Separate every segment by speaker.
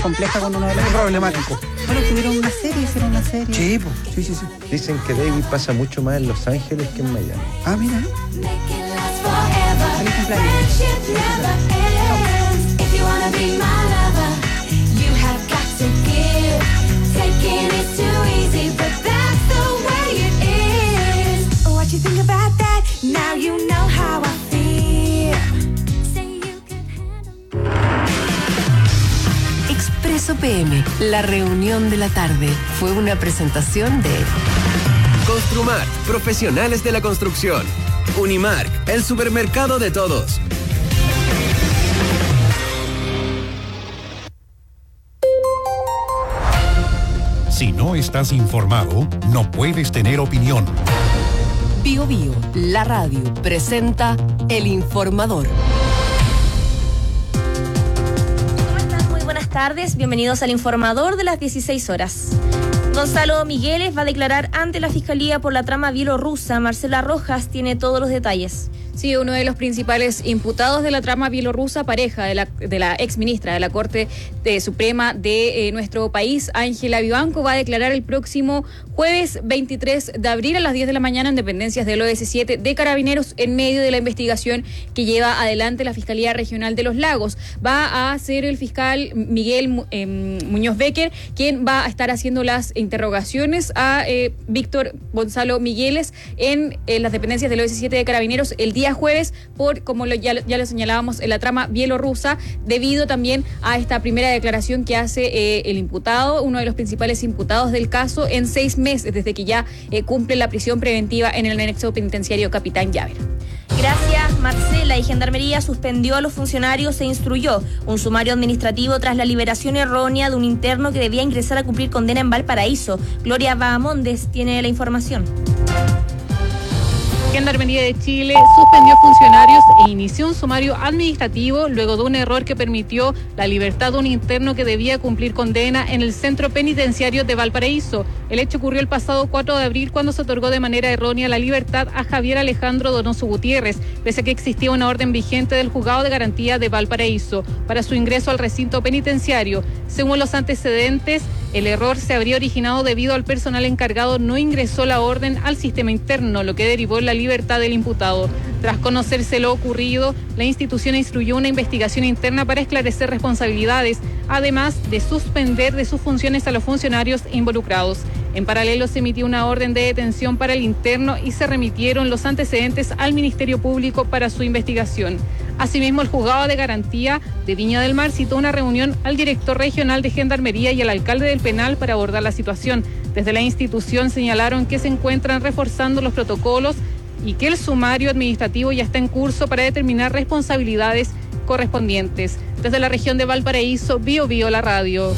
Speaker 1: compleja con uno de los
Speaker 2: problemático.
Speaker 1: Bueno, hicieron una serie.
Speaker 2: Sí, pues. Sí.
Speaker 3: Dicen que David pasa mucho más en Los Ángeles que en Miami.
Speaker 2: Ah, mira.
Speaker 1: Feliz cumpleaños.
Speaker 4: Expreso PM, la reunión de la tarde, fue una presentación de
Speaker 5: Construmart, profesionales de la construcción. Unimark, el supermercado de todos.
Speaker 6: Si no estás informado, no puedes tener opinión.
Speaker 4: Bio Bio, la radio, presenta El Informador.
Speaker 7: ¿Cómo están? Muy buenas tardes. Bienvenidos al Informador de las 16 horas. Gonzalo Migueles va a declarar ante la Fiscalía por la trama bielorrusa. Marcela Rojas tiene todos los detalles.
Speaker 8: Sí, uno de los principales imputados de la trama bielorrusa, pareja de la exministra de la Corte Suprema de nuestro país, Ángela Vivanco, va a declarar el próximo jueves 23 de abril a las 10 de la mañana en dependencias del OS7 de Carabineros en medio de la investigación que lleva adelante la Fiscalía Regional de Los Lagos. Va a ser el fiscal Miguel Muñoz Becker quien va a estar haciendo las interrogaciones a Víctor Gonzalo Migueles en las dependencias del OS7 de Carabineros el día jueves por, como ya lo señalábamos, en la trama bielorrusa, debido también a esta primera declaración que hace el imputado, uno de los principales imputados del caso, en 6 meses desde que ya cumple la prisión preventiva en el anexo penitenciario Capitán Llavera.
Speaker 7: Gracias, Marcela. Y Gendarmería suspendió a los funcionarios e instruyó un sumario administrativo tras la liberación errónea de un interno que debía ingresar a cumplir condena en Valparaíso. Gloria Bahamondes tiene la información.
Speaker 9: Gendarmería de Chile suspendió funcionarios e inició un sumario administrativo luego de un error que permitió la libertad de un interno que debía cumplir condena en el centro penitenciario de Valparaíso. El hecho ocurrió el pasado 4 de abril cuando se otorgó de manera errónea la libertad a Javier Alejandro Donoso Gutiérrez, pese a que existía una orden vigente del Juzgado de Garantía de Valparaíso para su ingreso al recinto penitenciario. Según los antecedentes, el error se habría originado debido al personal encargado no ingresó la orden al sistema interno, lo que derivó en la libertad del imputado. Tras conocerse lo ocurrido, la institución instruyó una investigación interna para esclarecer responsabilidades, además de suspender de sus funciones a los funcionarios involucrados. En paralelo, se emitió una orden de detención para el interno y se remitieron los antecedentes al Ministerio Público para su investigación. Asimismo, el Juzgado de Garantía de Viña del Mar citó una reunión al director regional de Gendarmería y al alcalde del penal para abordar la situación. Desde la institución señalaron que se encuentran reforzando los protocolos y que el sumario administrativo ya está en curso para determinar responsabilidades correspondientes. Desde la región de Valparaíso, Bio Bio, la radio.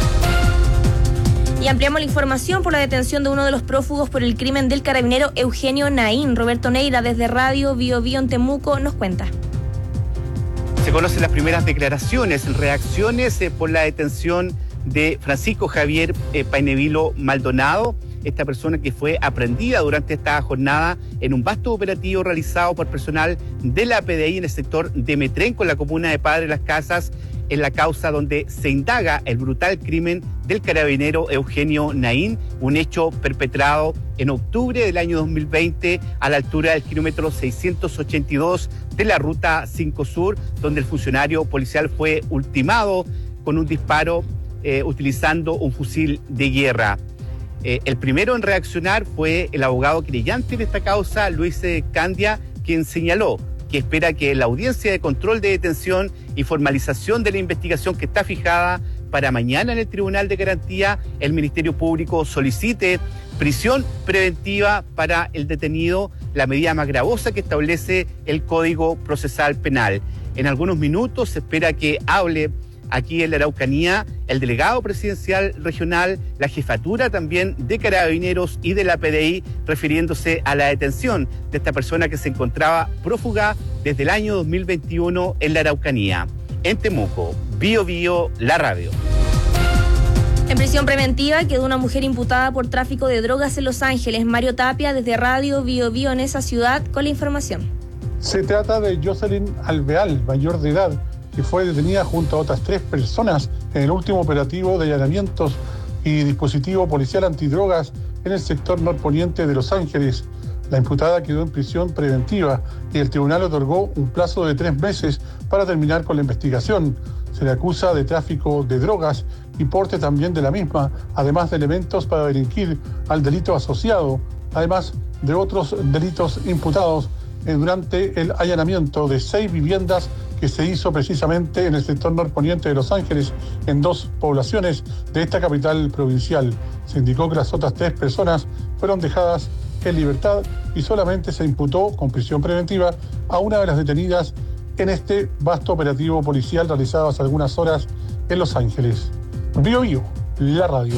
Speaker 7: Y ampliamos la información por la detención de uno de los prófugos por el crimen del carabinero Eugenio Naín. Roberto Neira, desde Radio Bio Bio en Temuco, nos cuenta.
Speaker 10: Se conocen las primeras declaraciones, reacciones por la detención de Francisco Javier Painevilo Maldonado, esta persona que fue aprehendida durante esta jornada en un vasto operativo realizado por personal de la PDI en el sector de Metrenco, en la comuna de Padre Las Casas, en la causa donde se indaga el brutal crimen del carabinero Eugenio Naín, un hecho perpetrado en octubre del año 2020 a la altura del kilómetro 682 de la Ruta 5 Sur, donde el funcionario policial fue ultimado con un disparo utilizando un fusil de guerra. El primero en reaccionar fue el abogado querellante de esta causa, Luis Candia, quien señaló que espera que la audiencia de control de detención y formalización de la investigación que está fijada para mañana en el Tribunal de Garantía, el Ministerio Público solicite prisión preventiva para el detenido, la medida más gravosa que establece el Código Procesal Penal. En algunos minutos se espera que hable aquí en la Araucanía el delegado presidencial regional, la jefatura también de Carabineros y de la PDI, refiriéndose a la detención de esta persona que se encontraba prófuga desde el año 2021 en la Araucanía. En Temuco, Bio Bio, la radio.
Speaker 7: En prisión preventiva quedó una mujer imputada por tráfico de drogas en Los Ángeles. Mario Tapia, desde Radio Bio Bio en esa ciudad, con la información.
Speaker 11: Se trata de Jocelyn Alveal, mayor de edad, que fue detenida junto a otras 3 personas
Speaker 2: en el último operativo de allanamientos y dispositivo policial antidrogas en el sector norponiente de Los Ángeles. La imputada quedó en prisión preventiva y el tribunal otorgó un plazo de 3 meses para terminar con la investigación. Se le acusa de tráfico de drogas y porte también de la misma, además de elementos para delinquir al delito asociado, además de otros delitos imputados durante el allanamiento de 6 viviendas que se hizo precisamente en el sector norponiente de Los Ángeles, en 2 poblaciones de esta capital provincial. Se indicó que las otras 3 personas fueron dejadas en libertad y solamente se imputó con prisión preventiva a una de las detenidas en este vasto operativo policial realizado hace algunas horas en Los Ángeles. Bio Bio, la radio.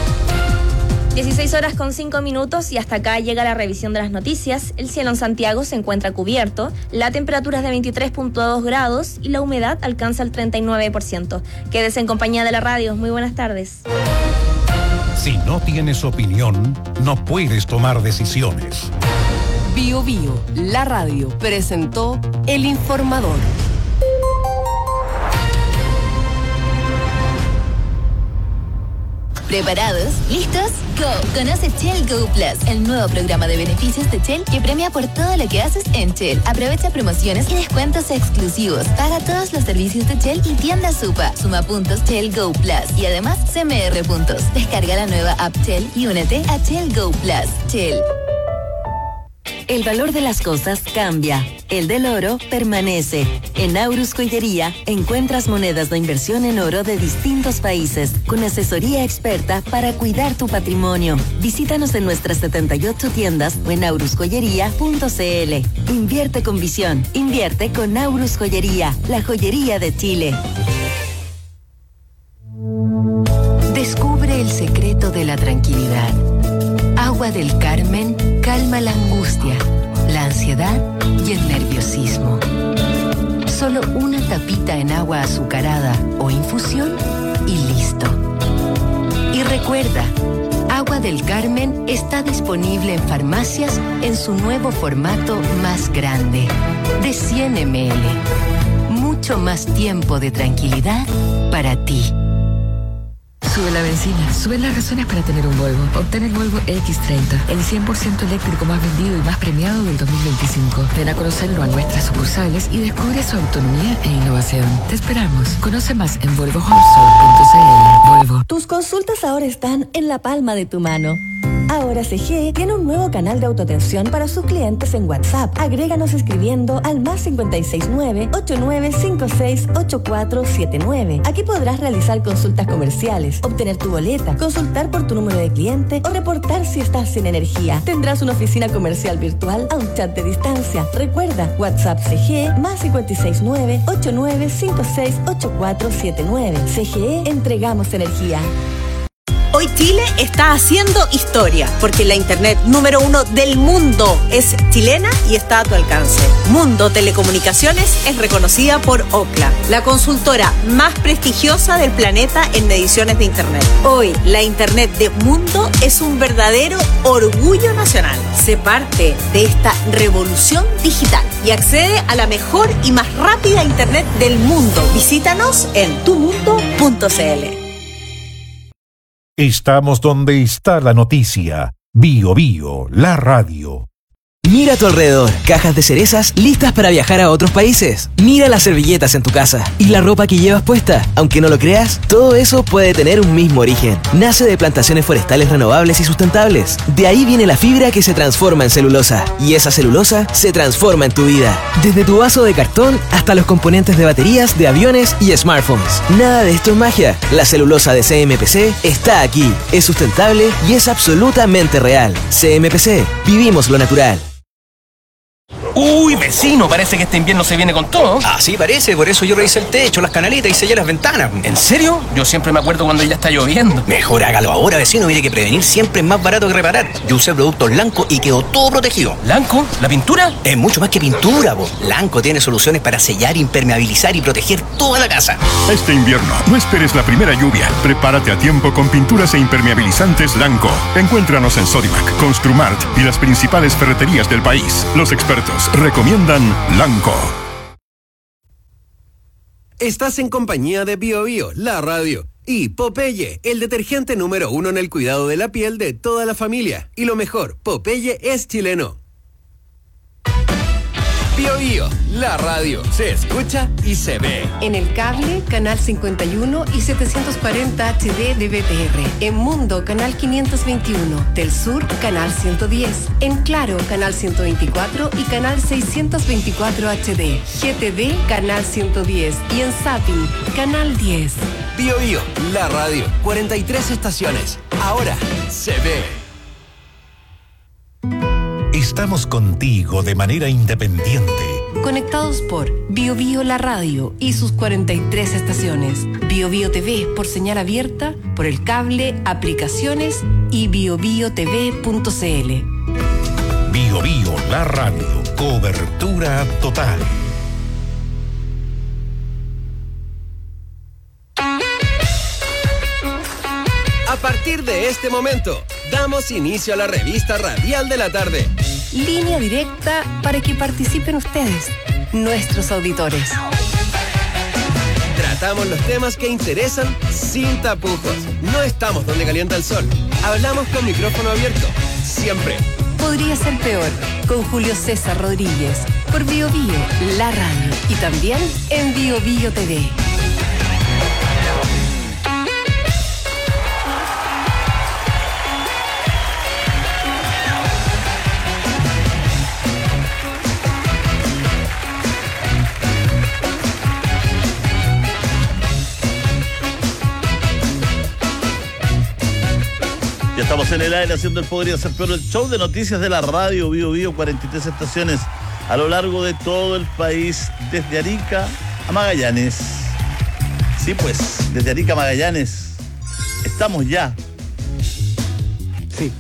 Speaker 7: 16:05 y hasta acá llega la revisión de las noticias. El cielo en Santiago se encuentra cubierto, la temperatura es de 23.2 grados y la humedad alcanza el 39%. Quédese en compañía de la radio. Muy buenas tardes.
Speaker 6: Si no tienes opinión, no puedes tomar decisiones.
Speaker 4: Bio Bio, la radio, presentó El Informador.
Speaker 11: ¿Preparados? ¿Listos? ¡Go! Conoce Shell Go Plus, el nuevo programa de beneficios de Shell que premia por todo lo que haces en Shell. Aprovecha promociones y descuentos exclusivos. Paga todos los servicios de Shell y tienda Supa. Suma puntos Shell Go Plus y además CMR puntos. Descarga la nueva app Shell y únete a Shell Go Plus. Shell.
Speaker 12: El valor de las cosas cambia. El del oro permanece. En Aurus Joyería encuentras monedas de inversión en oro de distintos países con asesoría experta para cuidar tu patrimonio. Visítanos en nuestras 78 tiendas o en aurusjoyería.cl. Invierte con visión. Invierte con Aurus Joyería, la joyería de Chile.
Speaker 4: Descubre el secreto de la tranquilidad. Agua del Carmen calma la angustia, la ansiedad y el nerviosismo. Solo una tapita en agua azucarada o infusión y listo. Y recuerda, Agua del Carmen está disponible en farmacias en su nuevo formato más grande, de 100 ml. Mucho más tiempo de tranquilidad para ti.
Speaker 13: Sube la benzina, suben las razones para tener un Volvo. Obtén el Volvo X30, el 100% eléctrico más vendido y más premiado del 2025. Ven a conocerlo a nuestras sucursales y descubre su autonomía e innovación. Te esperamos. Conoce más en volvohomesol.cl. Volvo.
Speaker 14: Tus consultas ahora están en la palma de tu mano. Ahora CGE tiene un nuevo canal de autoatención para sus clientes en WhatsApp. Agréganos escribiendo al +569 8956 8479. Aquí podrás realizar consultas comerciales, obtener tu boleta, consultar por tu número de cliente o reportar si estás sin energía. Tendrás una oficina comercial virtual a un chat de distancia. Recuerda, WhatsApp CGE +569 8956 8479. CGE, entregamos energía.
Speaker 15: Hoy Chile está haciendo historia, porque la internet número 1 del mundo es chilena y está a tu alcance. Mundo Telecomunicaciones es reconocida por Ookla, la consultora más prestigiosa del planeta en mediciones de internet. Hoy, la internet de Mundo es un verdadero orgullo nacional. Sé parte de esta revolución digital y accede a la mejor y más rápida internet del mundo. Visítanos en tumundo.cl.
Speaker 6: Estamos donde está la noticia. Bio Bio, la radio.
Speaker 16: Mira a tu alrededor, cajas de cerezas listas para viajar a otros países. Mira las servilletas en tu casa y la ropa que llevas puesta. Aunque no lo creas, todo eso puede tener un mismo origen. Nace de plantaciones forestales renovables y sustentables. De ahí viene la fibra que se transforma en celulosa. Y esa celulosa se transforma en tu vida. Desde tu vaso de cartón hasta los componentes de baterías, de aviones y smartphones. Nada de esto es magia. La celulosa de CMPC está aquí. Es sustentable y es absolutamente real. CMPC, vivimos lo natural.
Speaker 17: Uy, vecino, parece que este invierno se viene con todo.
Speaker 18: Así parece, por eso yo revisé el techo, las canaletas y sellé las ventanas.
Speaker 17: ¿En serio? Yo siempre me acuerdo cuando ya está lloviendo.
Speaker 18: Mejor hágalo ahora, vecino, mire que prevenir siempre es más barato que reparar. Yo usé productos Lanco y quedó todo protegido.
Speaker 17: ¿Lanco? ¿La pintura?
Speaker 18: Es mucho más que pintura, po. Lanco tiene soluciones para sellar, impermeabilizar y proteger toda la casa.
Speaker 19: Este invierno, no esperes la primera lluvia. Prepárate a tiempo con pinturas e impermeabilizantes Lanco. Encuéntranos en Sodimac, Construmart y las principales ferreterías del país. Los expertos recomiendan Lanco.
Speaker 5: Estás en compañía de BioBio, la radio, y Popeye, el detergente número 1 en el cuidado de la piel de toda la familia. Y lo mejor, Popeye es chileno. BioBio, la radio, se escucha y se ve.
Speaker 20: En el cable, canal 51 y 740 HD de BTR. En Mundo, canal 521. Del Sur, canal 110. En Claro, canal 124 y canal 624 HD. GTD, canal 110. Y en Zapping, canal 10.
Speaker 5: BioBio, la radio, 43 estaciones. Ahora se ve.
Speaker 6: Estamos contigo de manera independiente.
Speaker 20: Conectados por BioBio la radio y sus 43 estaciones. BioBio TV por señal abierta, por el cable, aplicaciones y biobiotv.cl.
Speaker 6: BioBio la radio, cobertura total.
Speaker 5: A partir de este momento, damos inicio a la revista radial de la tarde.
Speaker 20: Línea directa para que participen ustedes, nuestros auditores.
Speaker 5: Tratamos los temas que interesan sin tapujos. No estamos donde calienta el sol. Hablamos con micrófono abierto, siempre.
Speaker 20: Podría ser peor, con Julio César Rodríguez, por BioBio, la radio, y también en BioBio TV.
Speaker 21: Estamos en el aire haciendo el Podría Ser Peor, el show de noticias de la radio BioBio, 43 estaciones a lo largo de todo el país, desde Arica a Magallanes. Sí, pues, desde Arica a Magallanes estamos ya.
Speaker 10: Sí.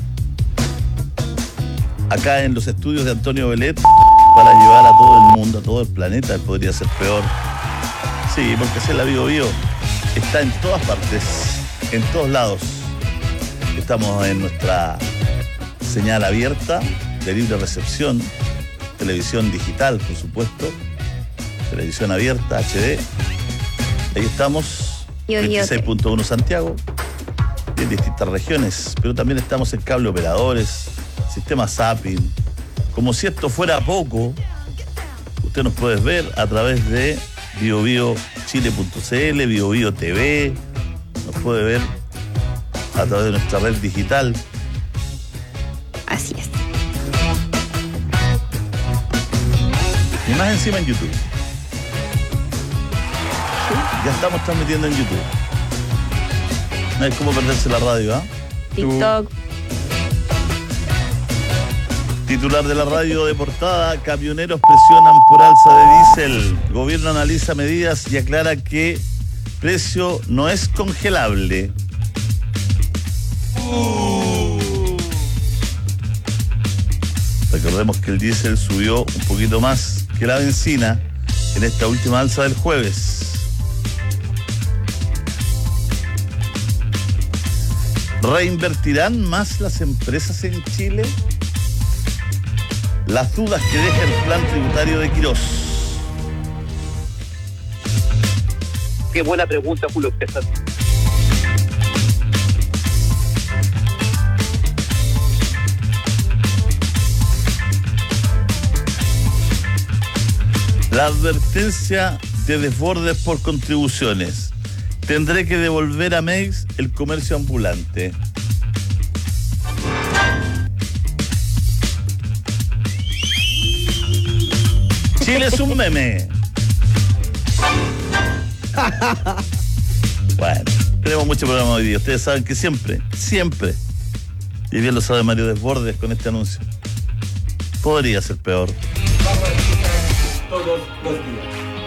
Speaker 21: Acá en los estudios de Antonio Velet para llevar a todo el mundo, a todo el planeta, el Podría Ser Peor. Sí, porque es la BioBio, está en todas partes, en todos lados. Estamos en nuestra señal abierta de libre recepción, televisión digital, por supuesto, televisión abierta, HD. Ahí estamos, 26.1 Santiago, y en distintas regiones, pero también estamos en cable operadores, sistema Zapping. Como si esto fuera poco, usted nos puede ver a través de biobiochile.cl, BioBio TV, nos puede ver a través de nuestra red digital.
Speaker 7: Así es.
Speaker 21: Y más encima en YouTube. Ya estamos transmitiendo en YouTube. No hay cómo perderse la radio, ¿ah?
Speaker 7: TikTok.
Speaker 21: Titular de la radio de portada: camioneros presionan por alza de diésel. Gobierno analiza medidas y aclara que precio no es congelable. Recordemos que el diésel subió un poquito más que la benzina en esta última alza del jueves. ¿Reinvertirán más las empresas en Chile? Las dudas que deja el plan tributario de Quirós.
Speaker 22: Qué buena pregunta, Julio César.
Speaker 21: La advertencia de desbordes por contribuciones. Tendré que devolver a MEX el comercio ambulante. Chile es un meme. Bueno, tenemos mucho programa hoy día. Ustedes saben que siempre, y bien lo sabe Mario Desbordes con este anuncio, podría ser peor.
Speaker 22: Todos los días.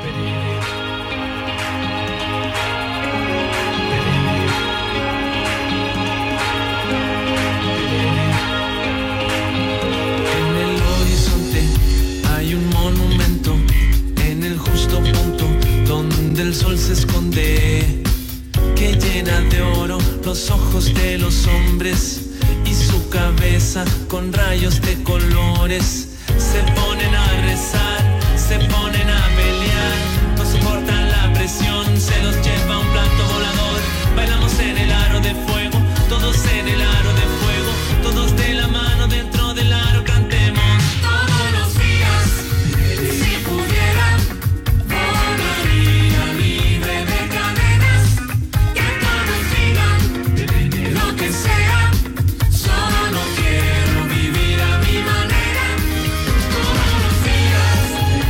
Speaker 23: En el horizonte hay un monumento, en el justo punto donde el sol se esconde, que llena de oro los ojos de los hombres y su cabeza con rayos de colores. Se ponen a rezar, se ponen a pelear, no soportan la presión. presión se los lleva un plato volador. Bailamos en el aro de fuego, todos en el aro de fuego, todos de la mano dentro del aro cantemos.
Speaker 1: Todos los días, si pudiera, volaría libre de cadenas, que todos digan lo que sea, solo quiero vivir a mi manera, todos los días.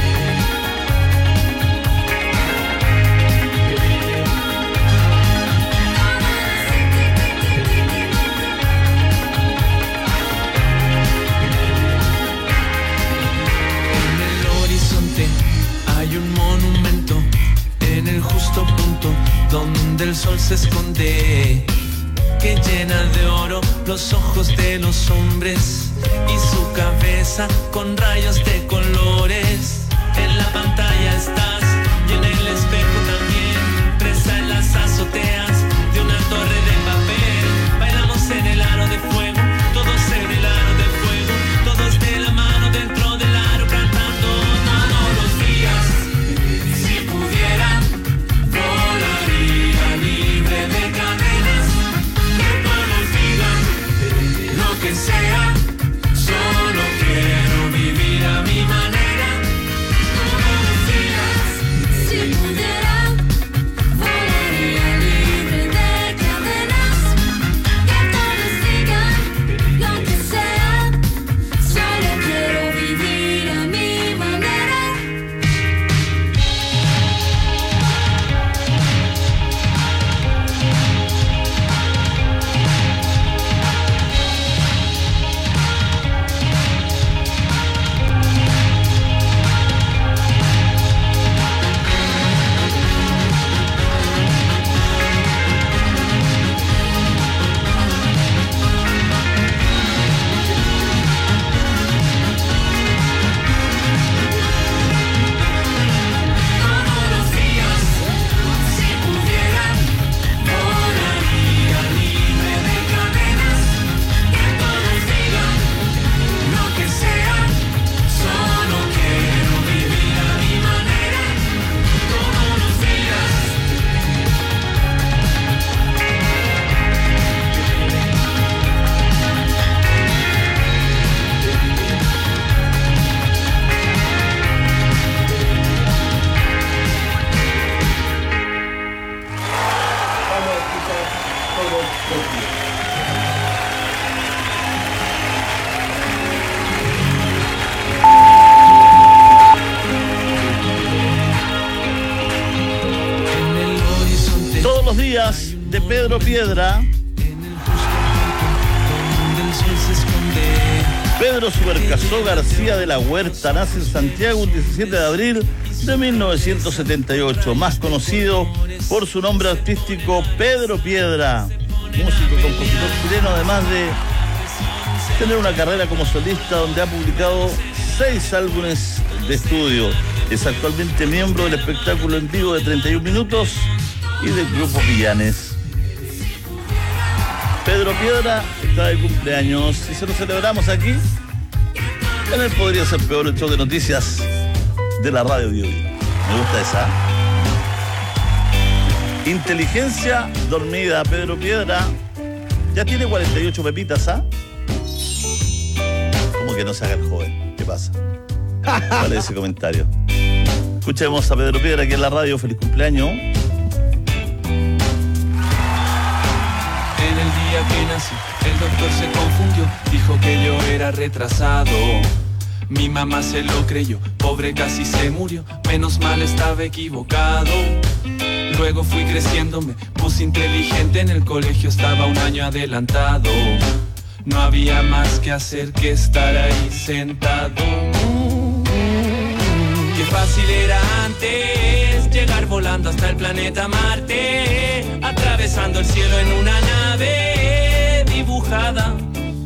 Speaker 23: En el horizonte hay un monumento, en el justo punto donde el sol se esconde, que llena de oro los ojos de los hombres y su cabeza con rayos de colores. En la pantalla estás y en el espejo también, presa en las azoteas de una torre de papel. Bailamos en el aro de fuego, todos en el aro de fuego, todos de la mano dentro del aro cantando todos los días.
Speaker 1: Si pudiera, volaría libre de cadenas, que todos digan lo que sea, solo quiero vivir a mi manera, todos los días. Si pudiera, volaría libre de cadenas, que todos digan lo que sea, solo quiero vivir a mi manera. Todos los días, si pudiera, volaría libre de cadenas, que todos digan lo que sea, solo quiero vivir a mi manera, todos los días.
Speaker 21: Vamos a escuchar todos los días.
Speaker 23: En el horizonte
Speaker 21: Todos los días de Pedro Piedra.
Speaker 23: donde el sol se esconde.
Speaker 21: Pedro Subercasó García de la Huerta nace en Santiago el 17 de abril de 1978, más conocido por su nombre artístico Pedro Piedra, músico y compositor chileno, además de tener una carrera como solista donde ha publicado 6 álbumes de estudio. Es actualmente miembro del espectáculo en vivo de 31 minutos y del grupo Villanes. Pedro Piedra está de cumpleaños y se lo celebramos aquí en el Podría Ser Peor, el show de noticias de la radio Bio Bio. Me gusta esa. Inteligencia dormida. Pedro Piedra ya tiene 48 pepitas, ¿ah? ¿Cómo que no se haga el joven? ¿Qué pasa? Vale ese comentario. Escuchemos a Pedro Piedra aquí en la radio. Feliz cumpleaños.
Speaker 23: En el día que nací, el doctor se confundió, dijo que yo era retrasado. Mi mamá se lo creyó, pobre casi se murió, menos mal estaba equivocado. Luego fui creciendo, me puse inteligente, en el colegio estaba un año adelantado. No había más que hacer que estar ahí sentado. Qué fácil era antes llegar volando hasta el planeta Marte, atravesando el cielo en una nave dibujada.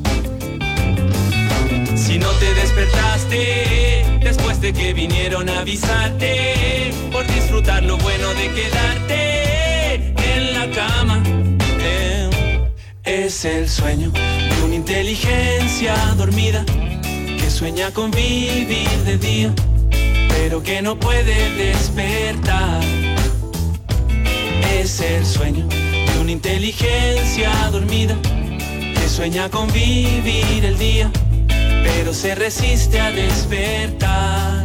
Speaker 23: Si no te despertaste después de que vinieron a avisarte, por disfrutar lo bueno de quedarte en la cama. Es el sueño de una inteligencia dormida que sueña con vivir de día, pero que no puede despertar. Es el sueño de una inteligencia dormida que sueña con vivir el día, pero se resiste a despertar.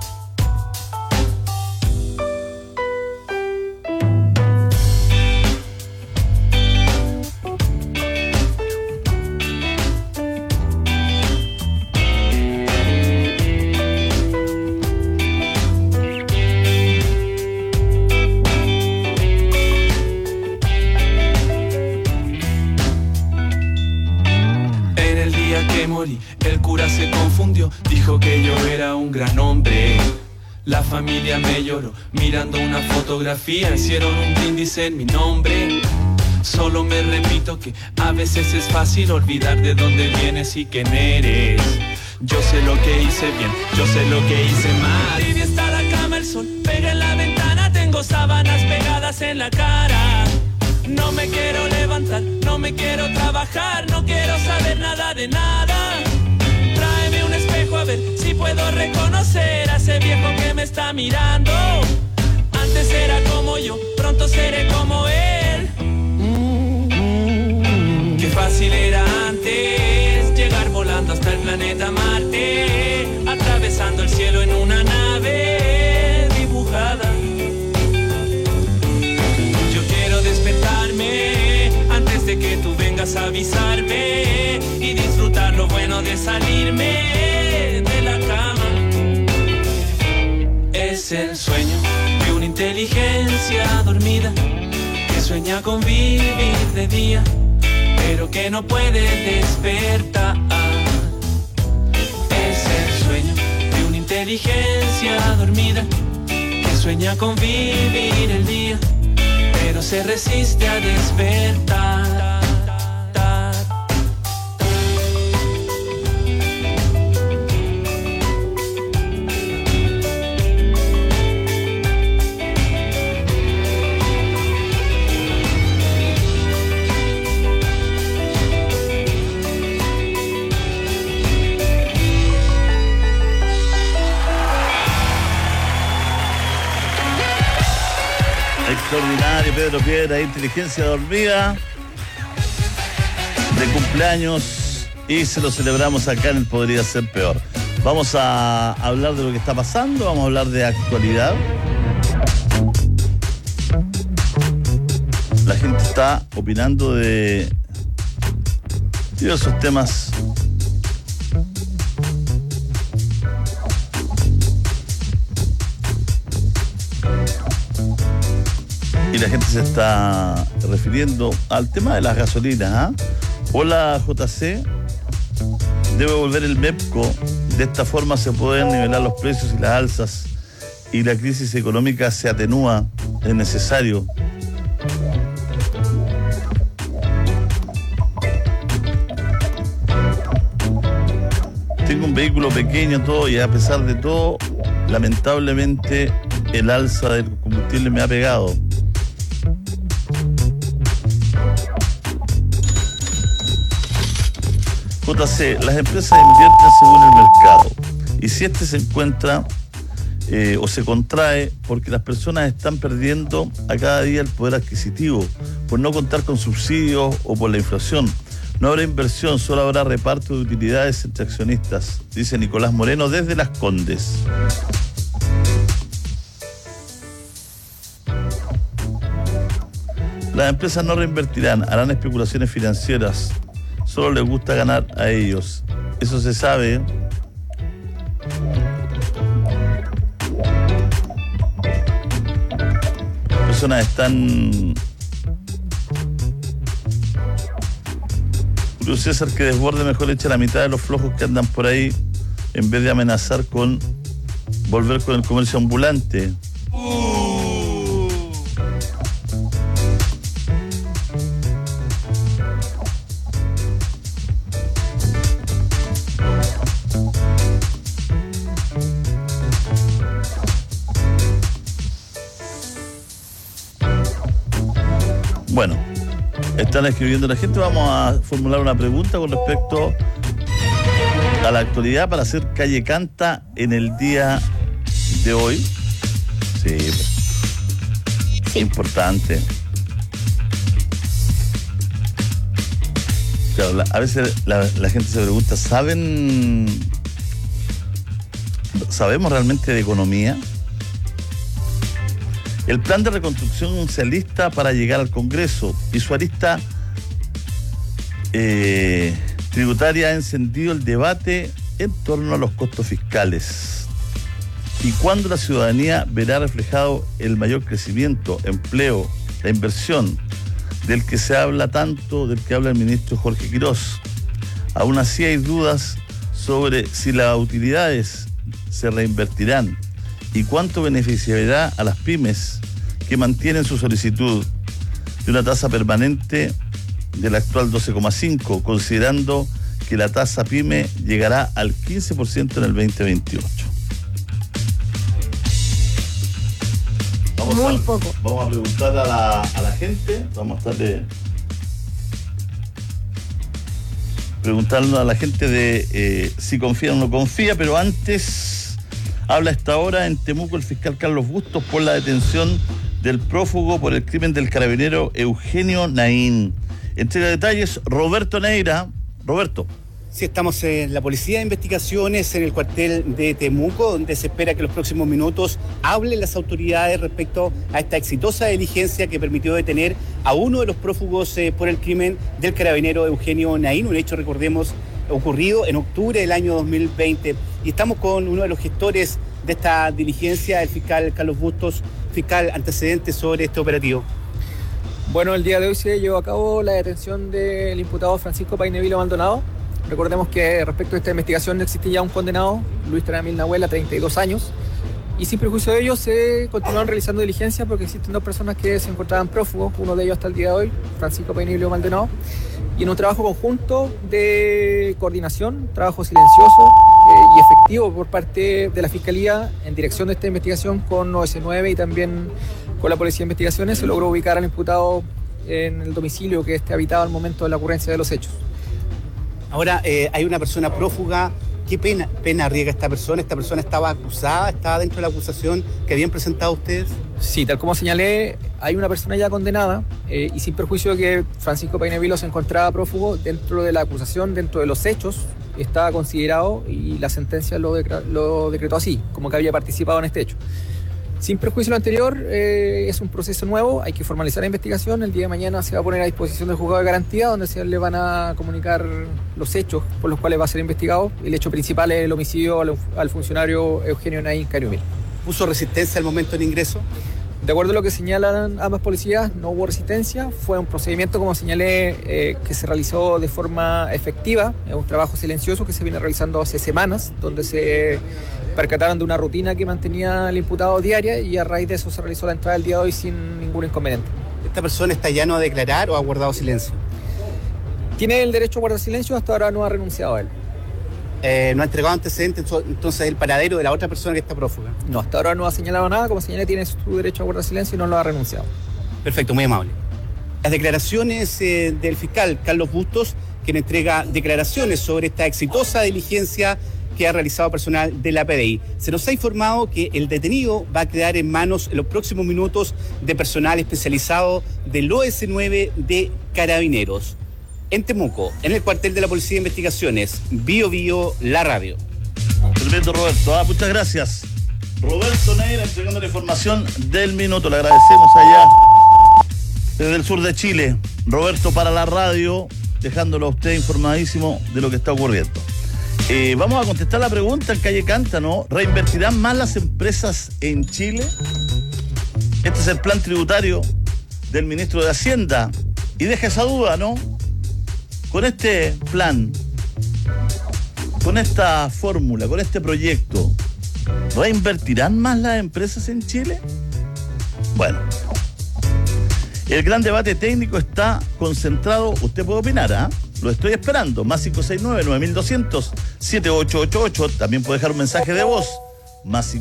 Speaker 23: El cura se confundió, dijo que yo era un gran hombre. La familia me lloró, mirando una fotografía, hicieron un brindis en mi nombre. Solo me repito que a veces es fácil olvidar de dónde vienes y quién eres. Yo sé lo que hice bien, yo sé lo que hice mal. Tibia está la cama, el sol pega en la ventana, tengo sábanas pegadas en la cara. No me quiero levantar, no me quiero trabajar, no quiero saber nada de nada. Tráeme un espejo a ver si puedo reconocer a ese viejo que me está mirando. Antes era como yo, pronto seré como él. Qué fácil era antes llegar volando hasta el planeta Marte, atravesando el cielo en una nave dibujada. Despertarme antes de que tú vengas a avisarme y disfrutar lo bueno de salirme de la cama. Es el sueño de una inteligencia dormida que sueña con vivir de día, pero que no puede despertar. Es el sueño de una inteligencia dormida que sueña con vivir el día, pero se resiste a despertar.
Speaker 21: Extraordinario, Pedro Piedra, inteligencia dormida, de cumpleaños, y se lo celebramos acá en el Podría Ser Peor. Vamos a hablar de lo que está pasando, vamos a hablar de actualidad. La gente está opinando de diversos temas. Y la gente se está refiriendo al tema de las gasolinas. Hola, JC. Debe volver el MEPCO. De esta forma se pueden nivelar los precios y las alzas y la crisis económica se atenúa. Es necesario. Tengo un vehículo pequeño, todo, y a pesar de todo, lamentablemente el alza del combustible me ha pegado. JC, las empresas invierten según el mercado, y si este se encuentra o se contrae porque las personas están perdiendo a cada día el poder adquisitivo por no contar con subsidios o por la inflación. No habrá inversión, solo habrá reparto de utilidades entre accionistas, dice Nicolás Moreno desde Las Condes. Las empresas no reinvertirán, harán especulaciones financieras. Solo les gusta ganar a ellos. Eso se sabe. Las personas están... Julio César, que desborde mejor echa la mitad de los flojos que andan por ahí en vez de amenazar con volver con el comercio ambulante. Bueno, están escribiendo la gente. Vamos a formular una pregunta con respecto a la actualidad para hacer Calle Canta en el día de hoy. Sí. Importante. Claro, a veces la gente se pregunta, ¿sabemos realmente de economía? El plan de reconstrucción se alista para llegar al Congreso y su arista tributaria ha encendido el debate en torno a los costos fiscales. ¿Y cuándo la ciudadanía verá reflejado el mayor crecimiento, empleo, la inversión del que se habla tanto, del que habla el ministro Jorge Quirós? Aún así hay dudas sobre si las utilidades se reinvertirán y cuánto beneficiará a las pymes que mantienen su solicitud de una tasa permanente del actual 12,5, considerando que la tasa pyme llegará al 15% en el 2028. Vamos a preguntar a la gente, vamos a estarle preguntando a la gente de si confía o no confía, pero antes habla a esta hora en Temuco el fiscal Carlos Bustos por la detención del prófugo por el crimen del carabinero Eugenio Naín. Entrega detalles Roberto Neira. Roberto.
Speaker 10: Sí, estamos en la Policía de Investigaciones, en el cuartel de Temuco, donde se espera que en los próximos minutos hablen las autoridades respecto a esta exitosa diligencia que permitió detener a uno de los prófugos por el crimen del carabinero Eugenio Naín, un hecho, recordemos, ocurrido en octubre del año 2020. Y estamos con uno de los gestores de esta diligencia, el fiscal Carlos Bustos. Fiscal, antecedentes sobre este operativo.
Speaker 3: Bueno, el día de hoy se llevó a cabo la detención del imputado Francisco Painevilo Maldonado. Recordemos que respecto a esta investigación no existe ya un condenado, Luis Tramil Nahuel, a 32 años. Y sin perjuicio de ello se continuaron realizando diligencias porque existen dos personas que se encontraban prófugos, uno de ellos hasta el día de hoy, Francisco Painevilo Maldonado. Y en un trabajo conjunto de coordinación, trabajo silencioso y efectivo por parte de la Fiscalía en dirección de esta investigación con OS9 y también con la Policía de Investigaciones, se logró ubicar al imputado en el domicilio que habitaba al momento de la ocurrencia de los hechos.
Speaker 10: Ahora hay una persona prófuga. ¿Qué pena arriesga esta persona? ¿Esta persona estaba acusada? ¿Estaba dentro de la acusación que habían presentado ustedes?
Speaker 3: Sí, tal como señalé, hay una persona ya condenada y sin perjuicio de que Francisco Painevilo se encontraba prófugo dentro de la acusación, dentro de los hechos, estaba considerado y la sentencia lo decretó así, como que había participado en este hecho. Sin perjuicio de lo anterior, es un proceso nuevo, hay que formalizar la investigación. El día de mañana se va a poner a disposición del juzgado de garantía, donde se le van a comunicar los hechos por los cuales va a ser investigado. El hecho principal es el homicidio al funcionario Eugenio Naín Cariumil.
Speaker 10: ¿Puso resistencia al momento del ingreso?
Speaker 3: De acuerdo a lo que señalan ambas policías, no hubo resistencia. Fue un procedimiento, como señalé, que se realizó de forma efectiva. Es un trabajo silencioso que se viene realizando hace semanas, donde se percataron de una rutina que mantenía el imputado diaria y a raíz de eso se realizó la entrada del día de hoy sin ningún inconveniente.
Speaker 10: ¿Esta persona está ya no a declarar o ha guardado silencio?
Speaker 3: Tiene el derecho a guardar silencio, hasta ahora no ha renunciado a él.
Speaker 10: ¿No ha entregado antecedentes entonces el paradero de la otra persona que está prófuga?
Speaker 3: No, hasta ahora no ha señalado nada. Como señalé, tiene su derecho a guardar silencio y no lo ha renunciado.
Speaker 10: Perfecto, muy amable. Las declaraciones del fiscal Carlos Bustos, quien entrega declaraciones sobre esta exitosa diligencia que ha realizado personal de la PDI. Se nos ha informado que el detenido va a quedar en manos en los próximos minutos de personal especializado del OS9 de Carabineros. En Temuco, en el cuartel de la Policía de Investigaciones, Bio Bio, la radio.
Speaker 21: Tremendo, Roberto. Muchas gracias. Roberto Neira entregando la información del minuto. Le agradecemos allá desde el sur de Chile. Roberto para la radio, dejándolo a usted informadísimo de lo que está ocurriendo. Vamos a contestar la pregunta en Calle Canta, ¿no? ¿Reinvertirán más las empresas en Chile? Este es el plan tributario del ministro de Hacienda. Y deja esa duda, ¿no? Con este plan, con esta fórmula, con este proyecto, ¿reinvertirán más las empresas en Chile? Bueno, el gran debate técnico está concentrado, usted puede opinar, ¿ah? Lo estoy esperando, más 569-9200-7888, también puede dejar un mensaje de voz, más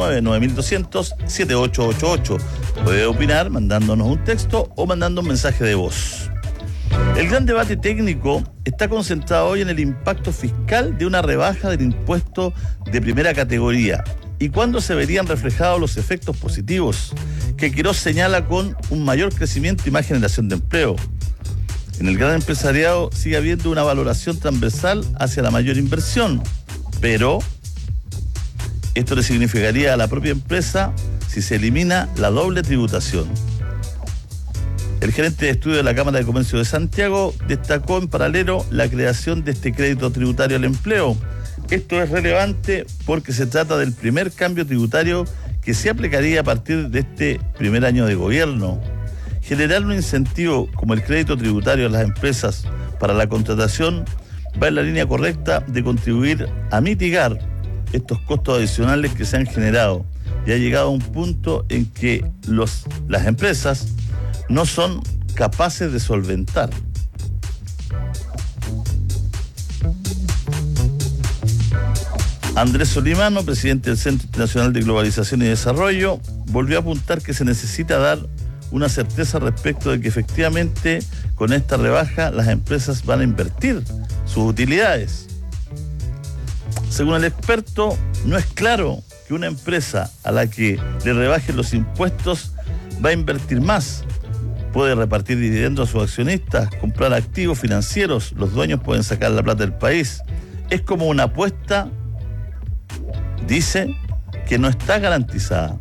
Speaker 21: 569-9200-7888, puede opinar mandándonos un texto o mandando un mensaje de voz. El gran debate técnico está concentrado hoy en el impacto fiscal de una rebaja del impuesto de primera categoría y cuándo se verían reflejados los efectos positivos que Quirós señala con un mayor crecimiento y más generación de empleo. En el gran empresariado sigue habiendo una valoración transversal hacia la mayor inversión, pero esto le significaría a la propia empresa si se elimina la doble tributación. El gerente de estudio de la Cámara de Comercio de Santiago destacó en paralelo la creación de este crédito tributario al empleo. Esto es relevante porque se trata del primer cambio tributario que se aplicaría a partir de este primer año de gobierno. Generar un incentivo como el crédito tributario a las empresas para la contratación va en la línea correcta de contribuir a mitigar estos costos adicionales que se han generado, y ha llegado a un punto en que las empresas no son capaces de solventar. Andrés Solimano, presidente del Centro Internacional de Globalización y Desarrollo, volvió a apuntar que se necesita dar una certeza respecto de que efectivamente con esta rebaja las empresas van a invertir sus utilidades. Según el experto, no es claro que una empresa a la que le rebajen los impuestos va a invertir más. Puede repartir dividendos a sus accionistas, comprar activos financieros, los dueños pueden sacar la plata del país. Es como una apuesta, dice, que no está garantizada.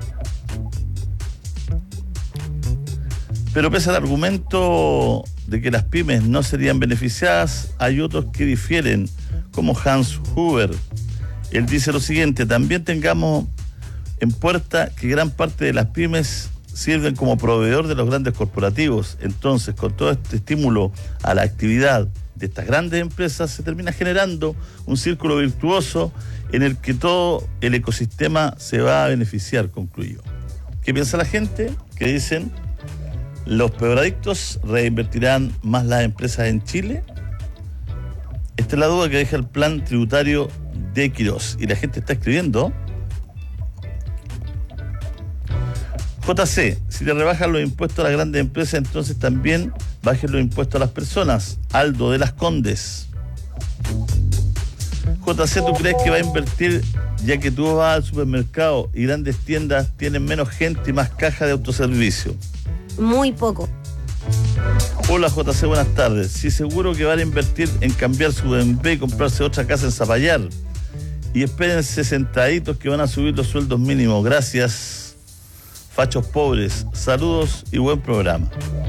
Speaker 21: Pero pese al argumento de que las pymes no serían beneficiadas, hay otros que difieren, como Hans Huber. Él dice lo siguiente: también tengamos en puerta que gran parte de las pymes sirven como proveedor de los grandes corporativos. Entonces, con todo este estímulo a la actividad de estas grandes empresas, se termina generando un círculo virtuoso en el que todo el ecosistema se va a beneficiar, concluyó. ¿Qué piensa la gente? ¿Qué dicen? ¿Los peoradictos reinvertirán más las empresas en Chile? Esta es la duda que deja el plan tributario de Quirós. Y la gente está escribiendo. JC, si le rebajan los impuestos a las grandes empresas, entonces también bajen los impuestos a las personas. Aldo de las Condes. JC, ¿tú crees que va a invertir ya que tú vas al supermercado y grandes tiendas tienen menos gente y más caja de autoservicio?
Speaker 7: Muy poco.
Speaker 21: Hola JC, buenas tardes. Sí, seguro que van a invertir en cambiar su BMW y comprarse otra casa en Zapallar. Y espérense sentaditos que van a subir los sueldos mínimos. Gracias, fachos pobres. Saludos y buen programa.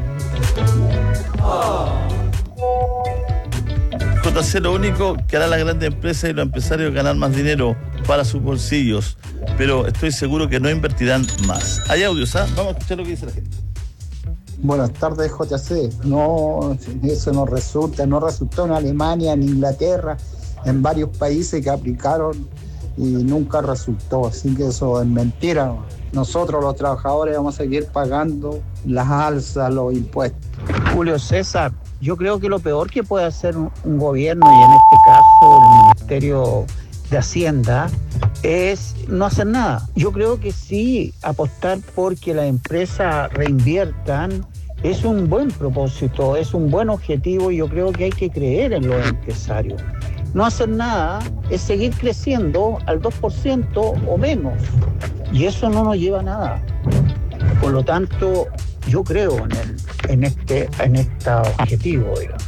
Speaker 21: JC, lo único que hará la grande empresa y los empresarios es ganar más dinero para sus bolsillos, pero estoy seguro que no invertirán más. Hay audios, ¿ah? Vamos a escuchar lo que dice la gente.
Speaker 2: Buenas tardes, JC. No, eso no resultó en Alemania, en Inglaterra, en varios países que aplicaron y nunca resultó, así que eso es mentira. Nosotros los trabajadores vamos a seguir pagando las alzas, los impuestos.
Speaker 8: Julio César, yo creo que lo peor que puede hacer un gobierno, y en este caso el Ministerio de Hacienda, es no hacer nada. Yo creo que sí, apostar porque las empresas reinviertan es un buen propósito, es un buen objetivo, y yo creo que hay que creer en los empresarios. No hacer nada es seguir creciendo al 2% o menos, y eso no nos lleva a nada. Por lo tanto, yo creo en este objetivo, digamos.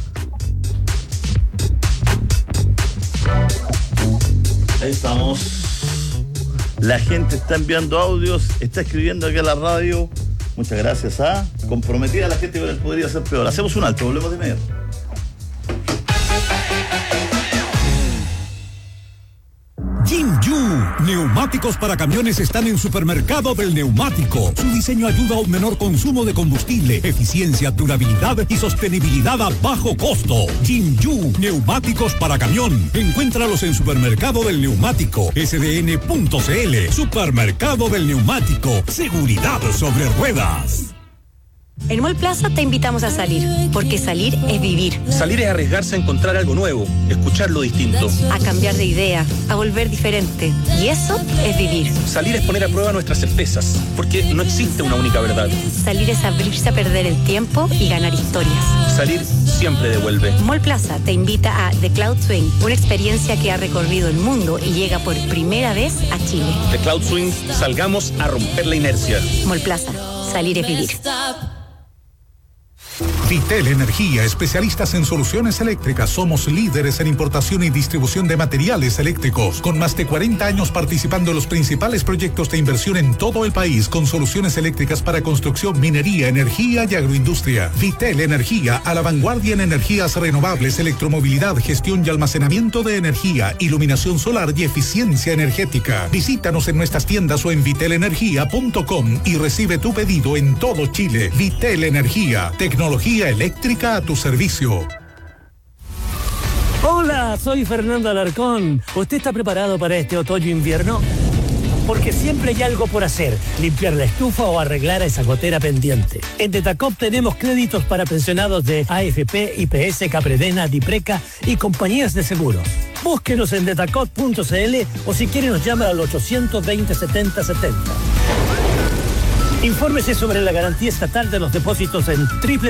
Speaker 21: Ahí estamos. La gente está enviando audios, está escribiendo aquí a la radio. Muchas gracias, ¿ah? Comprometida la gente con el podría ser peor. Hacemos un alto, volvemos de inmediato.
Speaker 6: Jinju, neumáticos para camiones están en Supermercado del Neumático. Su diseño ayuda a un menor consumo de combustible, eficiencia, durabilidad y sostenibilidad a bajo costo. Jinju, neumáticos para camión. Encuéntralos en Supermercado del Neumático, sdn.cl. Supermercado del Neumático, seguridad sobre ruedas.
Speaker 9: En Mall Plaza te invitamos a salir, porque salir es vivir.
Speaker 17: Salir es arriesgarse a encontrar algo nuevo, escuchar lo distinto.
Speaker 9: A cambiar de idea, a volver diferente. Y eso es vivir.
Speaker 17: Salir es poner a prueba nuestras certezas, porque no existe una única verdad.
Speaker 9: Salir es abrirse a perder el tiempo y ganar historias.
Speaker 17: Salir siempre devuelve.
Speaker 9: Mall Plaza te invita a The Cloud Swing, una experiencia que ha recorrido el mundo y llega por primera vez a Chile.
Speaker 17: The Cloud Swing, salgamos a romper la inercia.
Speaker 9: Mall Plaza, salir es vivir.
Speaker 6: Vitel Energía, especialistas en soluciones eléctricas. Somos líderes en importación y distribución de materiales eléctricos, con más de 40 años participando en los principales proyectos de inversión en todo el país, con soluciones eléctricas para construcción, minería, energía y agroindustria. Vitel Energía, a la vanguardia en energías renovables, electromovilidad, gestión y almacenamiento de energía, iluminación solar y eficiencia energética. Visítanos en nuestras tiendas o en vitelenergia.com y recibe tu pedido en todo Chile. Vitel Energía, tecnología eléctrica a tu servicio.
Speaker 4: Hola, soy Fernando Alarcón. ¿Usted está preparado para este otoño-invierno? Porque siempre hay algo por hacer, limpiar la estufa o arreglar esa gotera pendiente. En Detacop tenemos créditos para pensionados de AFP, IPS, Capredena, Dipreca y compañías de seguros. Búsquenos en detacop.cl o si quiere nos llama al 820-7070. Infórmese sobre la garantía estatal de los depósitos en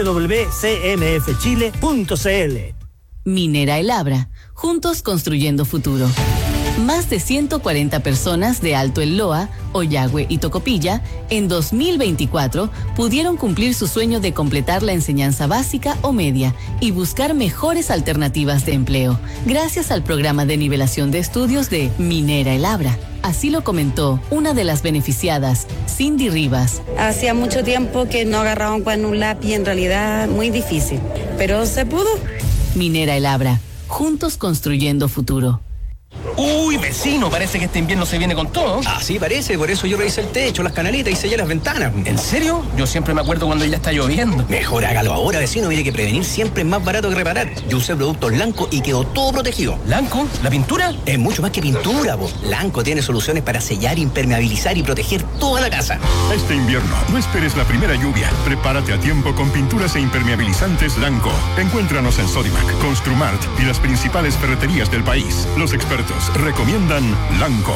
Speaker 4: www.cmfchile.cl.
Speaker 11: Minera El Abra, juntos construyendo futuro. Más de 140 personas de Alto El Loa, Ollagüe y Tocopilla en 2024 pudieron cumplir su sueño de completar la enseñanza básica o media y buscar mejores alternativas de empleo, gracias al programa de nivelación de estudios de Minera El Abra. Así lo comentó una de las beneficiadas, Cindy Rivas.
Speaker 12: Hacía mucho tiempo que no agarraba un cuaderno, un lápiz, en realidad muy difícil, pero se pudo.
Speaker 11: Minera El Abra, juntos construyendo futuro.
Speaker 17: Uy, vecino, parece que este invierno se viene con todo.
Speaker 18: Así parece, por eso yo revisé el techo, las canaletas y sellé las ventanas.
Speaker 17: ¿En serio? Yo siempre me acuerdo cuando ya está lloviendo.
Speaker 18: Mejor hágalo ahora, vecino. Mire que prevenir siempre es más barato que reparar. Yo usé productos Lanco y quedó todo protegido.
Speaker 17: ¿Lanco? ¿La pintura?
Speaker 18: Es mucho más que pintura, po. Lanco tiene soluciones para sellar, impermeabilizar y proteger toda la casa.
Speaker 19: Este invierno, no esperes la primera lluvia. Prepárate a tiempo con pinturas e impermeabilizantes Lanco. Encuéntranos en Sodimac, Construmart y las principales ferreterías del país. Los expertos recomiendan Lanco.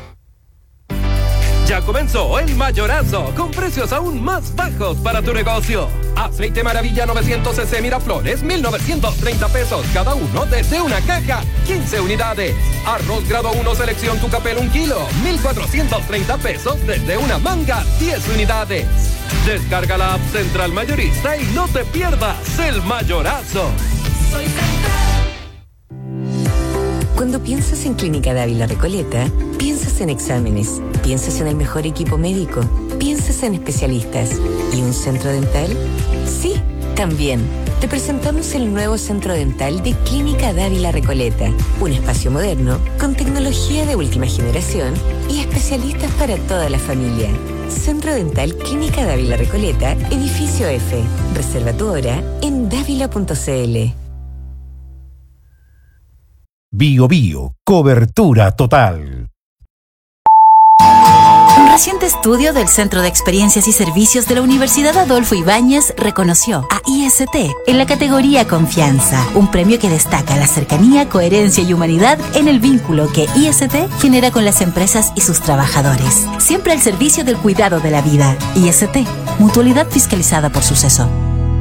Speaker 24: Ya comenzó el mayorazo con precios aún más bajos para tu negocio. Aceite Maravilla 900 cc Miraflores, 1,930 pesos cada uno desde una caja, 15 unidades. Arroz grado 1 selección Tucapel 1 kilo, 1,430 pesos desde una manga, 10 unidades. Descarga la app Central Mayorista y no te pierdas el mayorazo.
Speaker 25: Soy Cuando piensas en Clínica Dávila Recoleta, piensas en exámenes, piensas en el mejor equipo médico, piensas en especialistas. ¿Y un centro dental? Sí, también. Te presentamos el nuevo centro dental de Clínica Dávila Recoleta, un espacio moderno con tecnología de última generación y especialistas para toda la familia. Centro Dental Clínica Dávila Recoleta, edificio F. Reserva tu hora en davila.cl.
Speaker 26: Bio Bio, cobertura total.
Speaker 27: Un reciente estudio del Centro de Experiencias y Servicios de la Universidad Adolfo Ibáñez reconoció a IST en la categoría Confianza, un premio que destaca la cercanía, coherencia y humanidad en el vínculo que IST genera con las empresas y sus trabajadores, siempre al servicio del cuidado de la vida. IST, mutualidad fiscalizada por Suceso.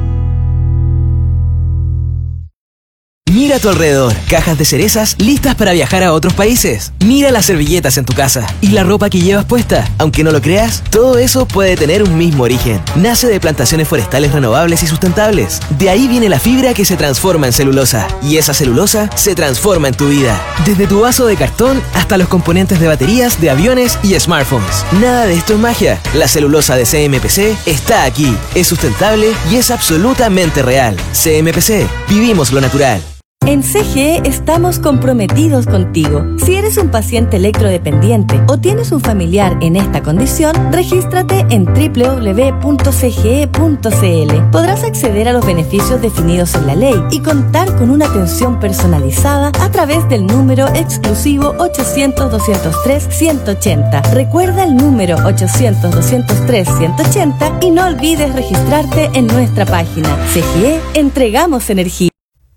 Speaker 16: Mira a tu alrededor, cajas de cerezas listas para viajar a otros países. Mira las servilletas en tu casa y la ropa que llevas puesta. Aunque no lo creas, todo eso puede tener un mismo origen. Nace de plantaciones forestales renovables y sustentables. De ahí viene la fibra que se transforma en celulosa. Y esa celulosa se transforma en tu vida. Desde tu vaso de cartón hasta los componentes de baterías, de aviones y smartphones. Nada de esto es magia. La celulosa de CMPC está aquí. Es sustentable y es absolutamente real. CMPC, vivimos lo natural.
Speaker 14: En CGE estamos comprometidos contigo. Si eres un paciente electrodependiente o tienes un familiar en esta condición, regístrate en www.cge.cl. Podrás acceder a los beneficios definidos en la ley y contar con una atención personalizada a través del número exclusivo 800-203-180. Recuerda el número 800-203-180 y no olvides registrarte en nuestra página. CGE, entregamos energía.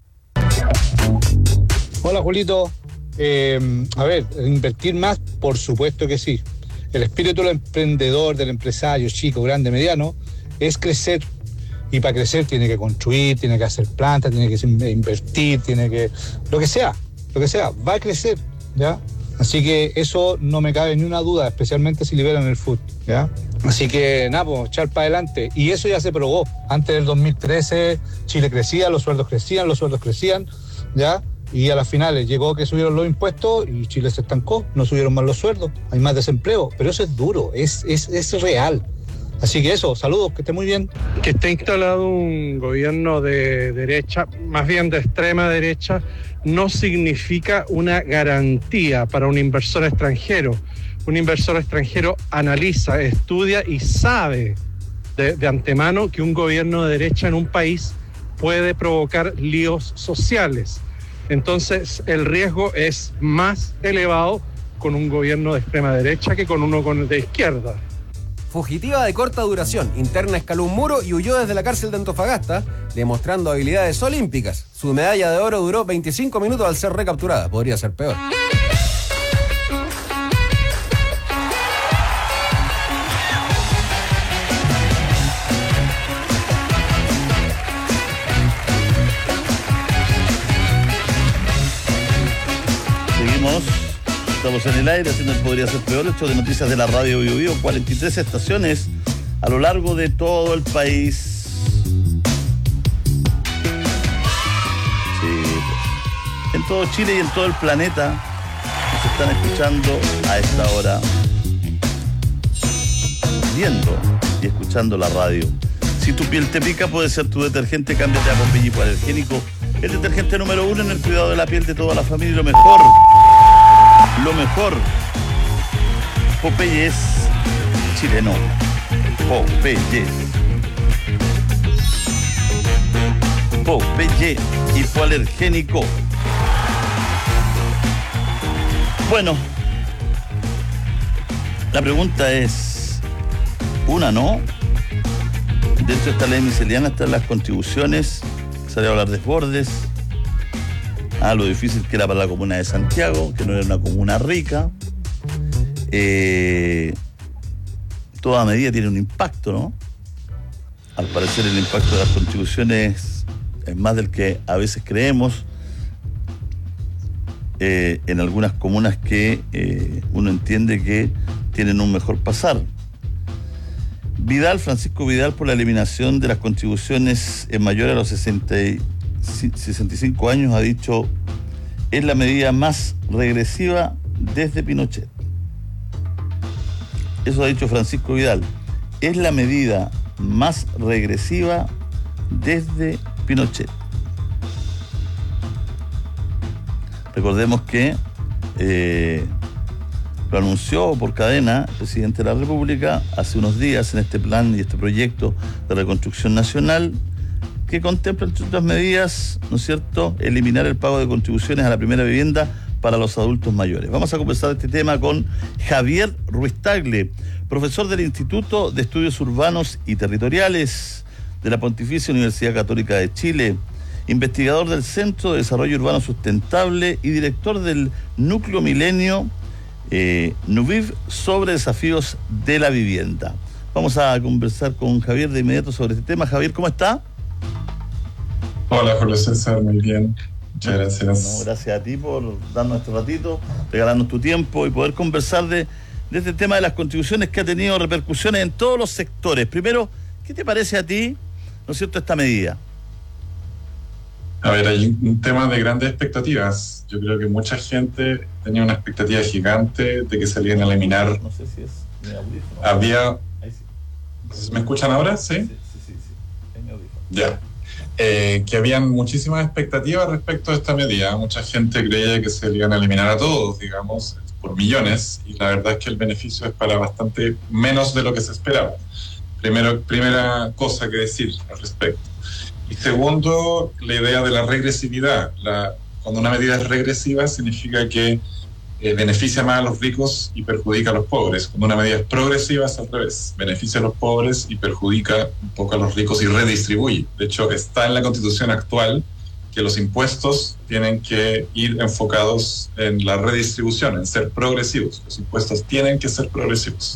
Speaker 28: Hola Julito, a ver, invertir más, por supuesto que sí. El espíritu del emprendedor, del empresario, chico, grande, mediano, es crecer. Y para crecer tiene que construir, tiene que hacer plantas, tiene que invertir, tiene que... Lo que sea, va a crecer, ¿ya? Así que eso no me cabe ni una duda, especialmente si liberan el food, ¿ya? Así que nada, pues, echar para adelante. Y eso ya se probó. Antes del 2013 Chile crecía, los sueldos crecían, ¿ya? Y a las finales llegó que subieron los impuestos y Chile se estancó, no subieron más los sueldos, hay más desempleo, pero eso es duro, es real. Así que eso, saludos, que esté muy bien.
Speaker 1: Que esté instalado un gobierno de derecha, más bien de extrema derecha, no significa una garantía para un inversor extranjero. Un inversor extranjero analiza, estudia y sabe de antemano que un gobierno de derecha en un país puede provocar líos sociales. Entonces el riesgo es más elevado con un gobierno de extrema derecha que con uno de izquierda.
Speaker 3: Fugitiva de corta duración, interna escaló un muro y huyó desde la cárcel de Antofagasta, demostrando habilidades olímpicas. Su medalla de oro duró 25 minutos al ser recapturada. Podría ser peor.
Speaker 21: Estamos en el aire, haciendo el Podría Ser Peor, hecho de noticias de la radio Bio Bio, 43 estaciones a lo largo de todo el país. Sí, pues, en todo Chile y en todo el planeta nos están escuchando a esta hora, viendo y escuchando la radio. Si tu piel te pica, puede ser tu detergente. Cámbiate a Popeye Hipoalergénico, el detergente número 1 en el cuidado de la piel de toda la familia. Y lo mejor, Popeye es chileno. Popeye Hipoalergénico. Bueno, la pregunta es una, ¿no? Dentro de esta ley miscelánea están las contribuciones, salió a hablar de desbordes, lo difícil que era para la comuna de Santiago, que no era una comuna rica. Toda medida tiene un impacto, ¿no? Al parecer el impacto de las contribuciones es más del que a veces creemos. En algunas comunas que uno entiende que tienen un mejor pasar. Francisco Vidal, por la eliminación de las contribuciones en mayores a los 65 años, ha dicho: es la medida más regresiva desde Pinochet. Eso ha dicho Francisco Vidal. Es la medida más regresiva desde Pinochet. Recordemos que lo anunció por cadena el presidente de la República hace unos días en este plan y este proyecto de reconstrucción nacional, que contempla, entre otras medidas, ¿no es cierto?, eliminar el pago de contribuciones a la primera vivienda para los adultos mayores. Vamos a conversar este tema con Javier Ruiz Tagle, profesor del Instituto de Estudios Urbanos y Territoriales de la Pontificia Universidad Católica de Chile, investigador del Centro de Desarrollo Urbano Sustentable y director del Núcleo Milenio NUVIV sobre desafíos de la vivienda. Vamos a conversar con Javier de inmediato sobre este tema. Javier, ¿cómo está?
Speaker 5: Hola, Julio César, muy bien. Muchas gracias.
Speaker 21: Bueno, gracias a ti por darnos este ratito, regalarnos tu tiempo y poder conversar de este tema de las contribuciones que ha tenido repercusiones en todos los sectores. Primero, ¿qué te parece a ti, ¿no es cierto?, esta medida?
Speaker 5: A ver, hay un tema de grandes expectativas. Yo creo que mucha gente tenía una expectativa gigante de que se iban a eliminar.
Speaker 21: No sé si es mi audífono.
Speaker 5: Había...
Speaker 21: Sí.
Speaker 5: ¿Me escuchan ahora? ¿Sí?
Speaker 21: Sí. Es mi audífono.
Speaker 5: Ya. Que habían muchísimas expectativas respecto a esta medida. Mucha gente creía que se iban a eliminar a todos, digamos, por millones, y la verdad es que el beneficio es para bastante menos de lo que se esperaba. Primera cosa que decir al respecto. Y segundo, la idea de la regresividad. Cuando una medida es regresiva significa que beneficia más a los ricos y perjudica a los pobres. Cuando una medida es progresiva es al revés. Beneficia a los pobres y perjudica un poco a los ricos y redistribuye. De hecho, está en la Constitución actual que los impuestos tienen que ir enfocados en la redistribución, en ser progresivos. Los impuestos tienen que ser progresivos.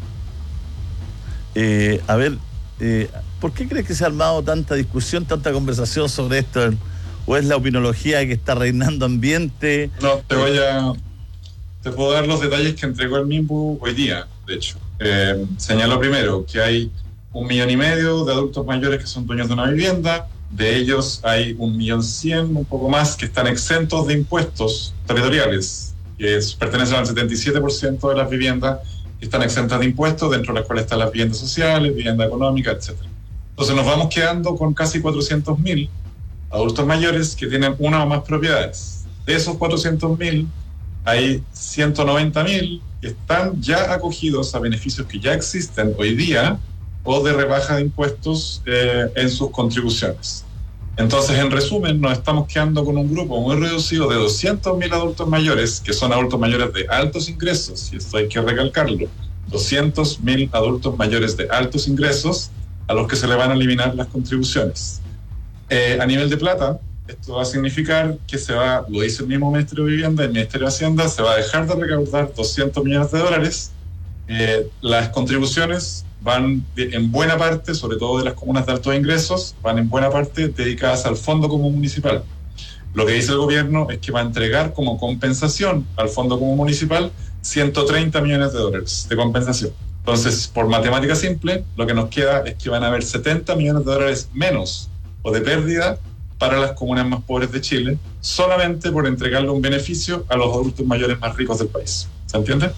Speaker 21: ¿Por qué crees que se ha armado tanta discusión, tanta conversación sobre esto? ¿O es la opinología que está reinando ambiente?
Speaker 5: No, te puedo dar los detalles que entregó el MIMBU hoy día, de hecho. Señalo primero que hay 1,5 millones de adultos mayores que son dueños de una vivienda. De ellos hay 1.100.000, un poco más, que están exentos de impuestos territoriales, que pertenecen al 77% de las viviendas que están exentas de impuestos, dentro de las cuales están las viviendas sociales, vivienda económica, etc. Entonces nos vamos quedando con casi 400.000 adultos mayores que tienen una o más propiedades. De esos 400.000, hay 190.000 que están ya acogidos a beneficios que ya existen hoy día o de rebaja de impuestos en sus contribuciones. Entonces, en resumen, nos estamos quedando con un grupo muy reducido de 200.000 adultos mayores, que son adultos mayores de altos ingresos, y esto hay que recalcarlo, 200.000 adultos mayores de altos ingresos a los que se le van a eliminar las contribuciones. A nivel de plata, esto va a significar que se va, lo dice el mismo Ministerio de Vivienda, el Ministerio de Hacienda, se va a dejar de recaudar 200 millones de dólares. Las contribuciones van en buena parte, sobre todo de las comunas de altos ingresos, van en buena parte dedicadas al Fondo Común Municipal. Lo que dice el gobierno es que va a entregar como compensación al Fondo Común Municipal 130 millones de dólares de compensación. Entonces, por matemática simple, lo que nos queda es que van a haber 70 millones de dólares menos o de pérdida para las comunas más pobres de Chile, solamente por entregarle un beneficio a los adultos mayores más ricos del país. ¿Se entiende?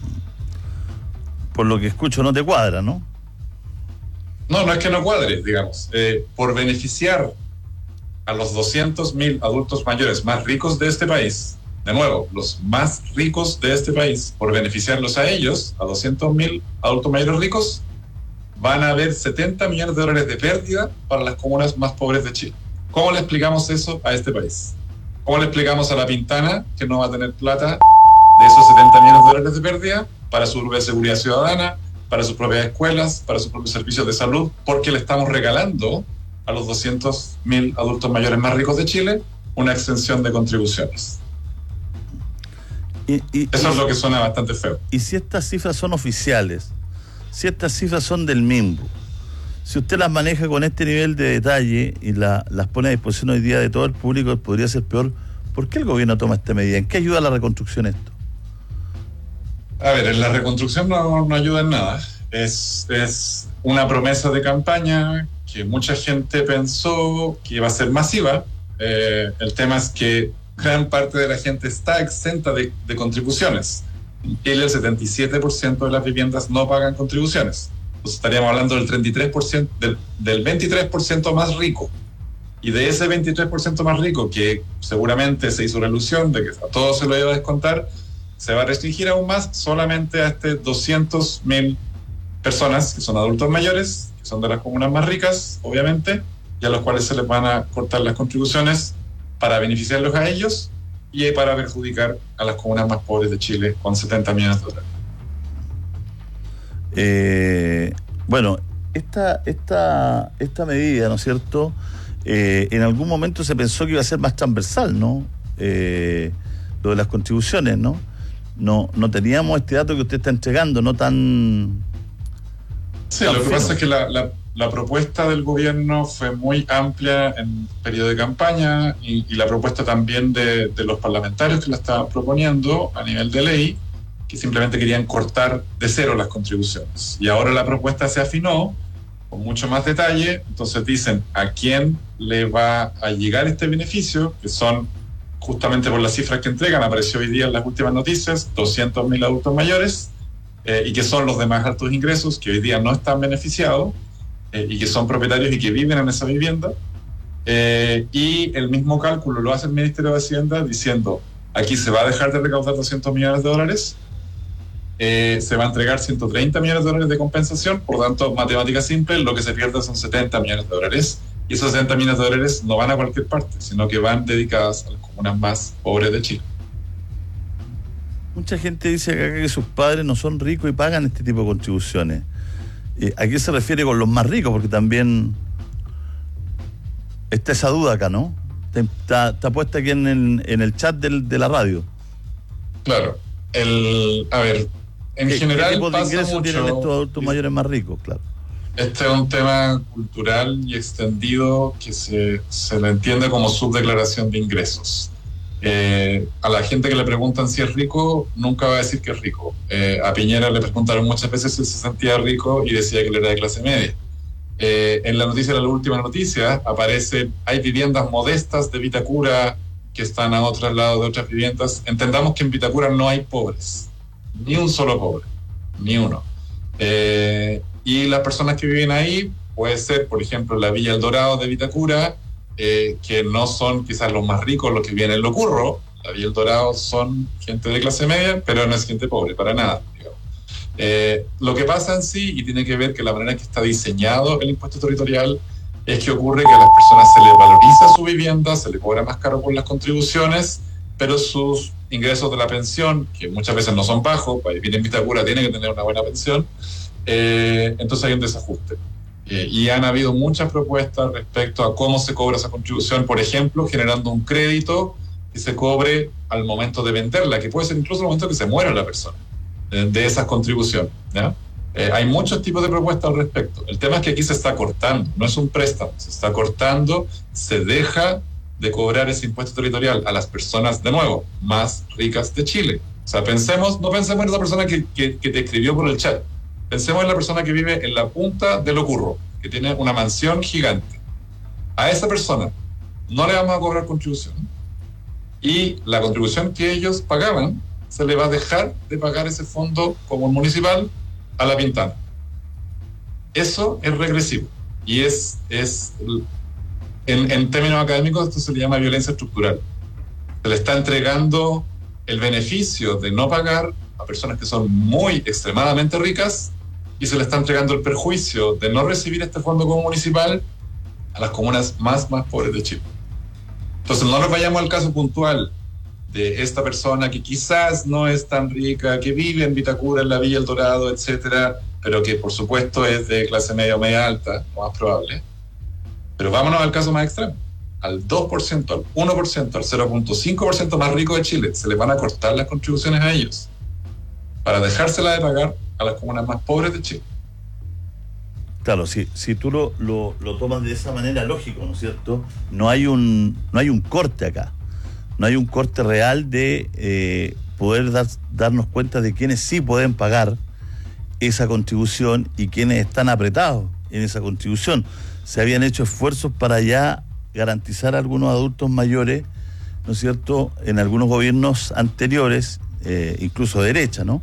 Speaker 21: Por lo que escucho no te cuadra, ¿no?
Speaker 5: No es que no cuadre, digamos. Por beneficiar a los 200.000 adultos mayores más ricos de este país, de nuevo, los más ricos de este país, por beneficiarlos a ellos, a 200.000 adultos mayores ricos, van a haber 70 millones de dólares de pérdida para las comunas más pobres de Chile. ¿Cómo le explicamos eso a este país? ¿Cómo le explicamos a La Pintana que no va a tener plata de esos 70 millones de dólares de pérdida para su propia seguridad ciudadana, para sus propias escuelas, para sus propios servicios de salud, porque le estamos regalando a los 200.000 adultos mayores más ricos de Chile una exención de contribuciones? Eso es lo que suena bastante feo.
Speaker 21: Y si estas cifras son oficiales, si estas cifras son del MIMBU, si usted las maneja con este nivel de detalle y las pone a disposición hoy día de todo el público, podría ser peor. ¿Por qué el gobierno toma esta medida? ¿En qué ayuda a la reconstrucción esto?
Speaker 5: A ver, en la reconstrucción no ayuda en nada. Es una promesa de campaña que mucha gente pensó que iba a ser masiva. El tema es que gran parte de la gente está exenta de contribuciones. En Chile el 77% de las viviendas no pagan contribuciones. Entonces estaríamos hablando del 33%, del 23% más rico. Y de ese 23% más rico, que seguramente se hizo la ilusión de que a todos se lo iba a descontar, se va a restringir aún más solamente a 200.000 personas que son adultos mayores, que son de las comunas más ricas, obviamente, y a los cuales se les van a cortar las contribuciones para beneficiarlos a ellos y para perjudicar a las comunas más pobres de Chile con 70 millones de dólares.
Speaker 21: Bueno, esta medida, ¿no es cierto? En algún momento se pensó que iba a ser más transversal, ¿no? Lo de las contribuciones, ¿no? No teníamos este dato que usted está entregando, no tan...
Speaker 5: Sí, lo que pasa es que la propuesta del gobierno fue muy amplia en periodo de campaña y la propuesta también de los parlamentarios que la estaban proponiendo a nivel de ley, que simplemente querían cortar de cero las contribuciones. Y ahora la propuesta se afinó con mucho más detalle, entonces dicen a quién le va a llegar este beneficio, que son justamente por las cifras que entregan, apareció hoy día en las últimas noticias, 200.000 adultos mayores, y que son los de más altos ingresos, que hoy día no están beneficiados, y que son propietarios y que viven en esa vivienda. Y el mismo cálculo lo hace el Ministerio de Hacienda diciendo, aquí se va a dejar de recaudar 200 millones de dólares, se va a entregar 130 millones de dólares de compensación, por lo tanto, matemática simple, lo que se pierde son 70 millones de dólares, y esos 70 millones de dólares no van a cualquier parte, sino que van dedicadas a las comunas más pobres de Chile.
Speaker 21: Mucha gente dice acá que sus padres no son ricos y pagan este tipo de contribuciones. ¿A qué se refiere con los más ricos? Porque también está esa duda acá, ¿no? Está puesta aquí en el chat de la radio.
Speaker 5: Claro. A ver, en general
Speaker 21: ¿qué tipo de
Speaker 5: pasa
Speaker 21: ingresos
Speaker 5: mucho,
Speaker 21: tienen estos adultos mayores más ricos? Claro.
Speaker 5: Este es un tema cultural y extendido que se le entiende como subdeclaración de ingresos. A la gente que le preguntan si es rico, nunca va a decir que es rico. A Piñera le preguntaron muchas veces si se sentía rico y decía que él era de clase media. En la noticia, la última noticia, aparece, hay viviendas modestas de Vitacura que están a otro lado de otras viviendas. Entendamos que en Vitacura no hay pobres, ni un solo pobre, ni uno. Y las personas que viven ahí, puede ser, por ejemplo, la Villa El Dorado de Vitacura, que no son quizás los más ricos los que viven en Locurro. La Villa El Dorado son gente de clase media, pero no es gente pobre, para nada, digamos. Lo que pasa en sí, y tiene que ver que la manera en que está diseñado el impuesto territorial, es que ocurre que a las personas se les valoriza su vivienda, se les cobra más caro por las contribuciones, pero sus ingresos de la pensión, que muchas veces no son bajos, para vivir en Vitacura tiene que tener una buena pensión, entonces hay un desajuste. Y han habido muchas propuestas respecto a cómo se cobra esa contribución, por ejemplo, generando un crédito que se cobre al momento de venderla, que puede ser incluso al momento que se muera la persona, de esas contribuciones, ¿ya? Hay muchos tipos de propuestas al respecto. El tema es que aquí se está cortando, no es un préstamo, se está cortando, se deja de cobrar ese impuesto territorial a las personas, de nuevo, más ricas de Chile. O sea, no pensemos en esa persona que te escribió por el chat. Pensemos en la persona que vive en la punta del Locurro, que tiene una mansión gigante. A esa persona no le vamos a cobrar contribución. Y la contribución que ellos pagaban, se le va a dejar de pagar ese fondo común municipal a La Pintana. Eso es regresivo. Y en términos académicos, esto se le llama violencia estructural. Se le está entregando el beneficio de no pagar a personas que son muy extremadamente ricas, y se le está entregando el perjuicio de no recibir este fondo común municipal a las comunas más pobres de Chile. Entonces no nos vayamos al caso puntual de esta persona que quizás no es tan rica, que vive en Vitacura, en la Villa El Dorado, etcétera, pero que por supuesto es de clase media o media alta, lo más probable. Pero vámonos al caso más extremo, al 2%, al 1%, al 0.5% más rico de Chile. Se les van a cortar las contribuciones a ellos para dejársela de pagar a las comunas más pobres de Chile.
Speaker 21: Claro, si tú lo tomas de esa manera, lógico, ¿no es cierto? No hay un corte acá. No hay un corte real de poder darnos cuenta de quiénes sí pueden pagar esa contribución y quiénes están apretados en esa contribución. Se habían hecho esfuerzos para ya garantizar a algunos adultos mayores, ¿no es cierto?, en algunos gobiernos anteriores, incluso de derecha, ¿no?,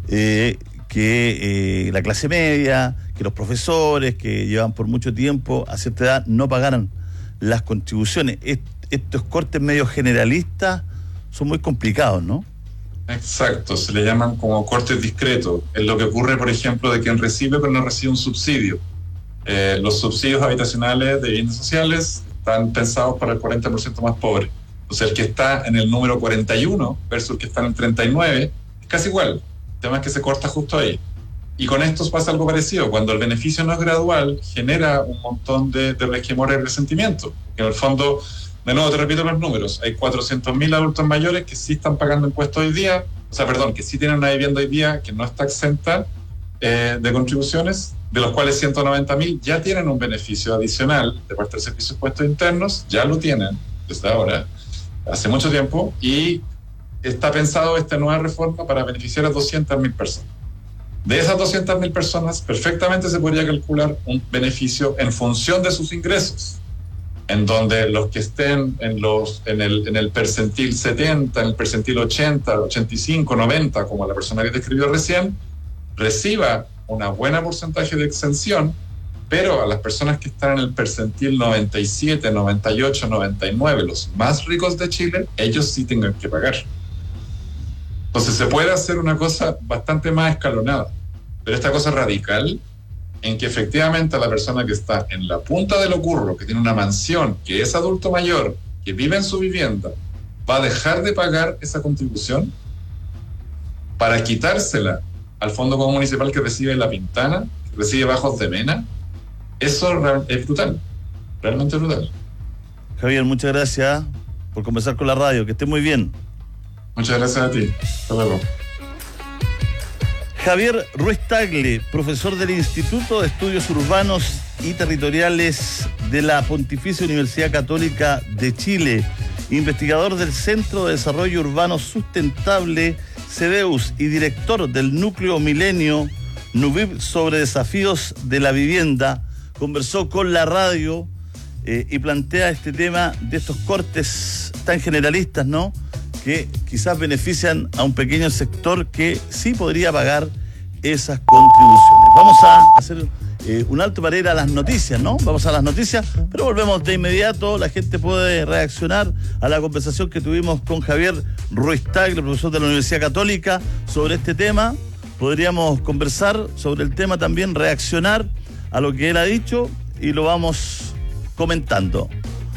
Speaker 21: que la clase media, que los profesores que llevan por mucho tiempo a cierta edad no pagaran las contribuciones. Estos cortes medio generalistas son muy complicados, ¿no?
Speaker 5: Exacto, se le llaman como cortes discretos. Es lo que ocurre, por ejemplo, de quien recibe pero no recibe un subsidio. Los subsidios habitacionales de bienes sociales están pensados para el 40% más pobre. O sea, el que está en el número 41 versus el que está en el 39 es casi igual. El tema es que se corta justo ahí. Y con esto pasa algo parecido. Cuando el beneficio no es gradual, genera un montón de resquemores y resentimiento. En el fondo, de nuevo te repito los números, hay 400.000 adultos mayores que sí están pagando impuestos hoy día, que sí tienen una vivienda hoy día que no está exenta de contribuciones, de los cuales 190.000 ya tienen un beneficio adicional de parte del Servicio de Impuestos Internos, ya lo tienen desde ahora, hace mucho tiempo, y está pensado esta nueva reforma para beneficiar a 200.000 personas. De esas 200.000 personas, perfectamente se podría calcular un beneficio en función de sus ingresos, en donde los que estén en el percentil 70, en el percentil 80, 85, 90, como la persona que te escribió recién, reciba una buena porcentaje de exención, pero a las personas que están en el percentil 97, 98, 99, los más ricos de Chile, ellos sí tengan que pagar. Entonces se puede hacer una cosa bastante más escalonada, pero esta cosa radical en que efectivamente a la persona que está en la punta del Locurro, que tiene una mansión, que es adulto mayor, que vive en su vivienda, va a dejar de pagar esa contribución para quitársela al Fondo Común Municipal que recibe La Pintana, que recibe Bajos de Mena. Eso es brutal, realmente brutal.
Speaker 21: Javier, muchas gracias por conversar con la radio, que esté muy bien.
Speaker 5: Muchas gracias a ti. Hasta luego.
Speaker 21: Javier Ruiz Tagle, profesor del Instituto de Estudios Urbanos y Territoriales de la Pontificia Universidad Católica de Chile, investigador del Centro de Desarrollo Urbano Sustentable, CEDEUS, y director del Núcleo Milenio NUVIP sobre desafíos de la vivienda, conversó con la radio y plantea este tema de estos cortes tan generalistas, ¿no?, que quizás benefician a un pequeño sector que sí podría pagar esas contribuciones. Vamos a hacer un alto para ir a las noticias, ¿no? Vamos a las noticias, pero volvemos de inmediato. La gente puede reaccionar a la conversación que tuvimos con Javier Ruiz Tagle, profesor de la Universidad Católica, sobre este tema. Podríamos conversar sobre el tema también, reaccionar a lo que él ha dicho y lo vamos comentando.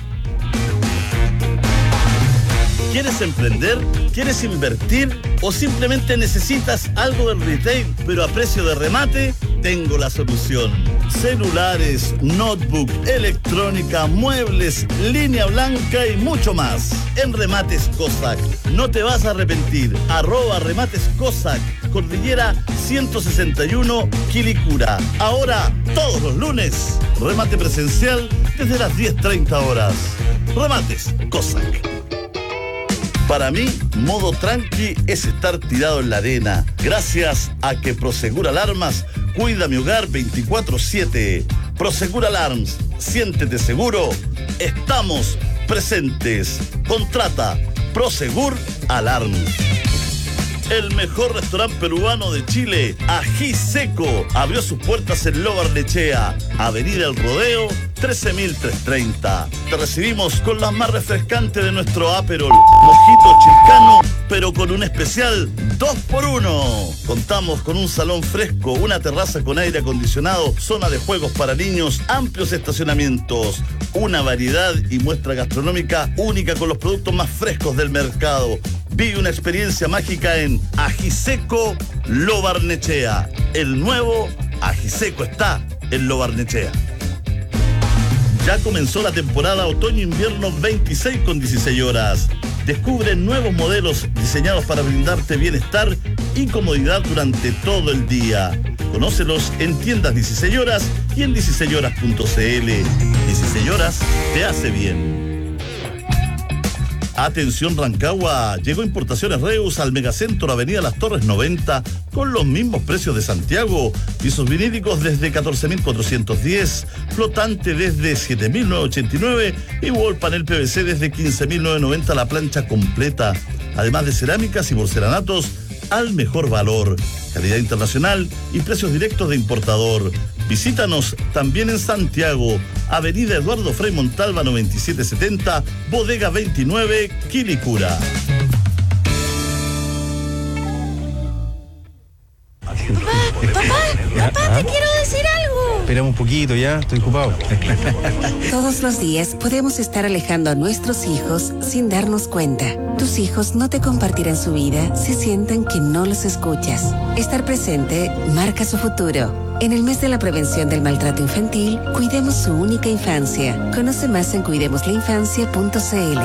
Speaker 21: ¿Quieres emprender? ¿Quieres invertir? ¿O simplemente necesitas algo del retail, pero a precio de remate? Tengo la solución. Celulares, notebook, electrónica, muebles, línea blanca y mucho más. En Remates Cossack. No te vas a arrepentir. @Remates Cossack. Cordillera 161, Quilicura. Ahora, todos los lunes, remate presencial desde las 10:30 horas. Remates Cossack. Para mí, modo tranqui es estar tirado en la arena. Gracias a que Prosegur Alarmas cuida mi hogar 24/7. Prosegur Alarms, siéntete seguro. Estamos presentes. Contrata Prosegur Alarms. El mejor restaurante peruano de Chile, Ají Seco, abrió sus puertas en Lo Barnechea, Avenida El Rodeo, 13.330. Te recibimos con las más refrescantes de nuestro Aperol, mojito chilcano, pero con un especial 2x1. Contamos con un salón fresco, una terraza con aire acondicionado, zona de juegos para niños, amplios estacionamientos, una variedad y muestra gastronómica única con los productos más frescos del mercado. Vive una experiencia mágica en Ají Seco Lo Barnechea. El nuevo Ají Seco está en Lo Barnechea. Ya comenzó la temporada otoño-invierno 26 con 16 horas. Descubre nuevos modelos diseñados para brindarte bienestar y comodidad durante todo el día. Conócelos en tiendas 16 horas y en 16horas.cl. 16 horas te hace bien. Atención Rancagua, llegó Importaciones Reus al Megacentro Avenida Las Torres 90 con los mismos precios de Santiago. Pisos vinílicos desde 14.410, flotante desde 7.989 y wall panel PVC desde 15.990 la plancha completa. Además de cerámicas y porcelanatos al mejor valor, calidad internacional y precios directos de importador. Visítanos también en Santiago, Avenida Eduardo Frei Montalva 9770, Bodega 29, Quilicura.
Speaker 2: Papá, te quiero decir algo.
Speaker 7: Espérame un poquito ya, estoy ocupado.
Speaker 25: Todos los días podemos estar alejando a nuestros hijos sin darnos cuenta. Tus hijos no te compartirán su vida si sienten que no los escuchas. Estar presente marca su futuro. En el mes de la prevención del maltrato infantil, cuidemos su única infancia. Conoce más en cuidemoslainfancia.cl.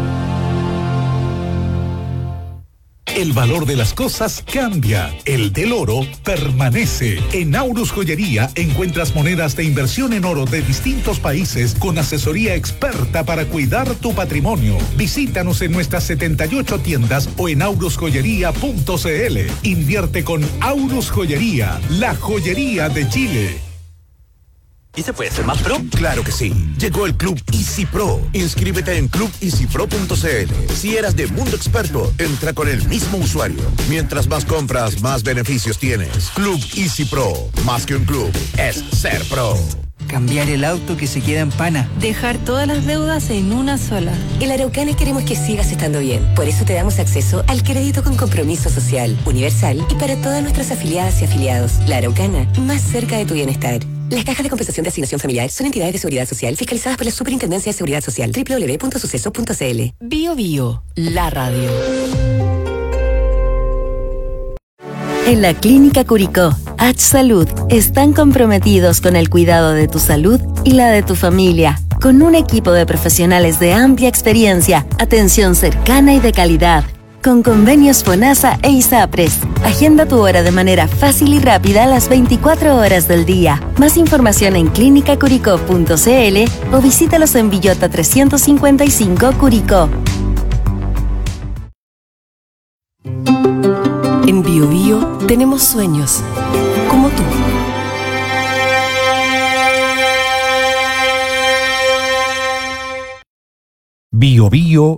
Speaker 6: El valor de las cosas cambia, el del oro permanece. En Aurus Joyería encuentras monedas de inversión en oro de distintos países con asesoría experta para cuidar tu patrimonio. Visítanos en nuestras 78 tiendas o en aurusjoyería.cl. Invierte con Aurus Joyería, la joyería de Chile.
Speaker 10: ¿Y se puede ser más pro?
Speaker 13: Claro que sí. Llegó el Club Easy Pro. Inscríbete en clubeasypro.cl. Si eras de Mundo Experto, entra con el mismo usuario. Mientras más compras, más beneficios tienes. Club Easy Pro. Más que un club, es ser pro.
Speaker 15: Cambiar el auto que se queda en pana.
Speaker 25: Dejar todas las deudas en una sola. En Araucana queremos que sigas estando bien. Por eso te damos acceso al crédito con compromiso social, universal y para todas nuestras afiliadas y afiliados. La Araucana, más cerca de tu bienestar. Las cajas de compensación de asignación familiar son entidades de seguridad social fiscalizadas por la Superintendencia de Seguridad Social. www.suceso.cl.
Speaker 11: Bio Bio, la radio.
Speaker 27: En la Clínica Curicó, H Salud, están comprometidos con el cuidado de tu salud y la de tu familia, con un equipo de profesionales de amplia experiencia, atención cercana y de calidad.
Speaker 14: con convenios FONASA e ISAPRES. Agenda tu hora de manera fácil y rápida a las 24 horas del día. Más información en clinicacuricó.cl o visítalos en Villota 355 Curicó.
Speaker 4: En Bio Bio tenemos sueños, como tú.
Speaker 26: Bio Bio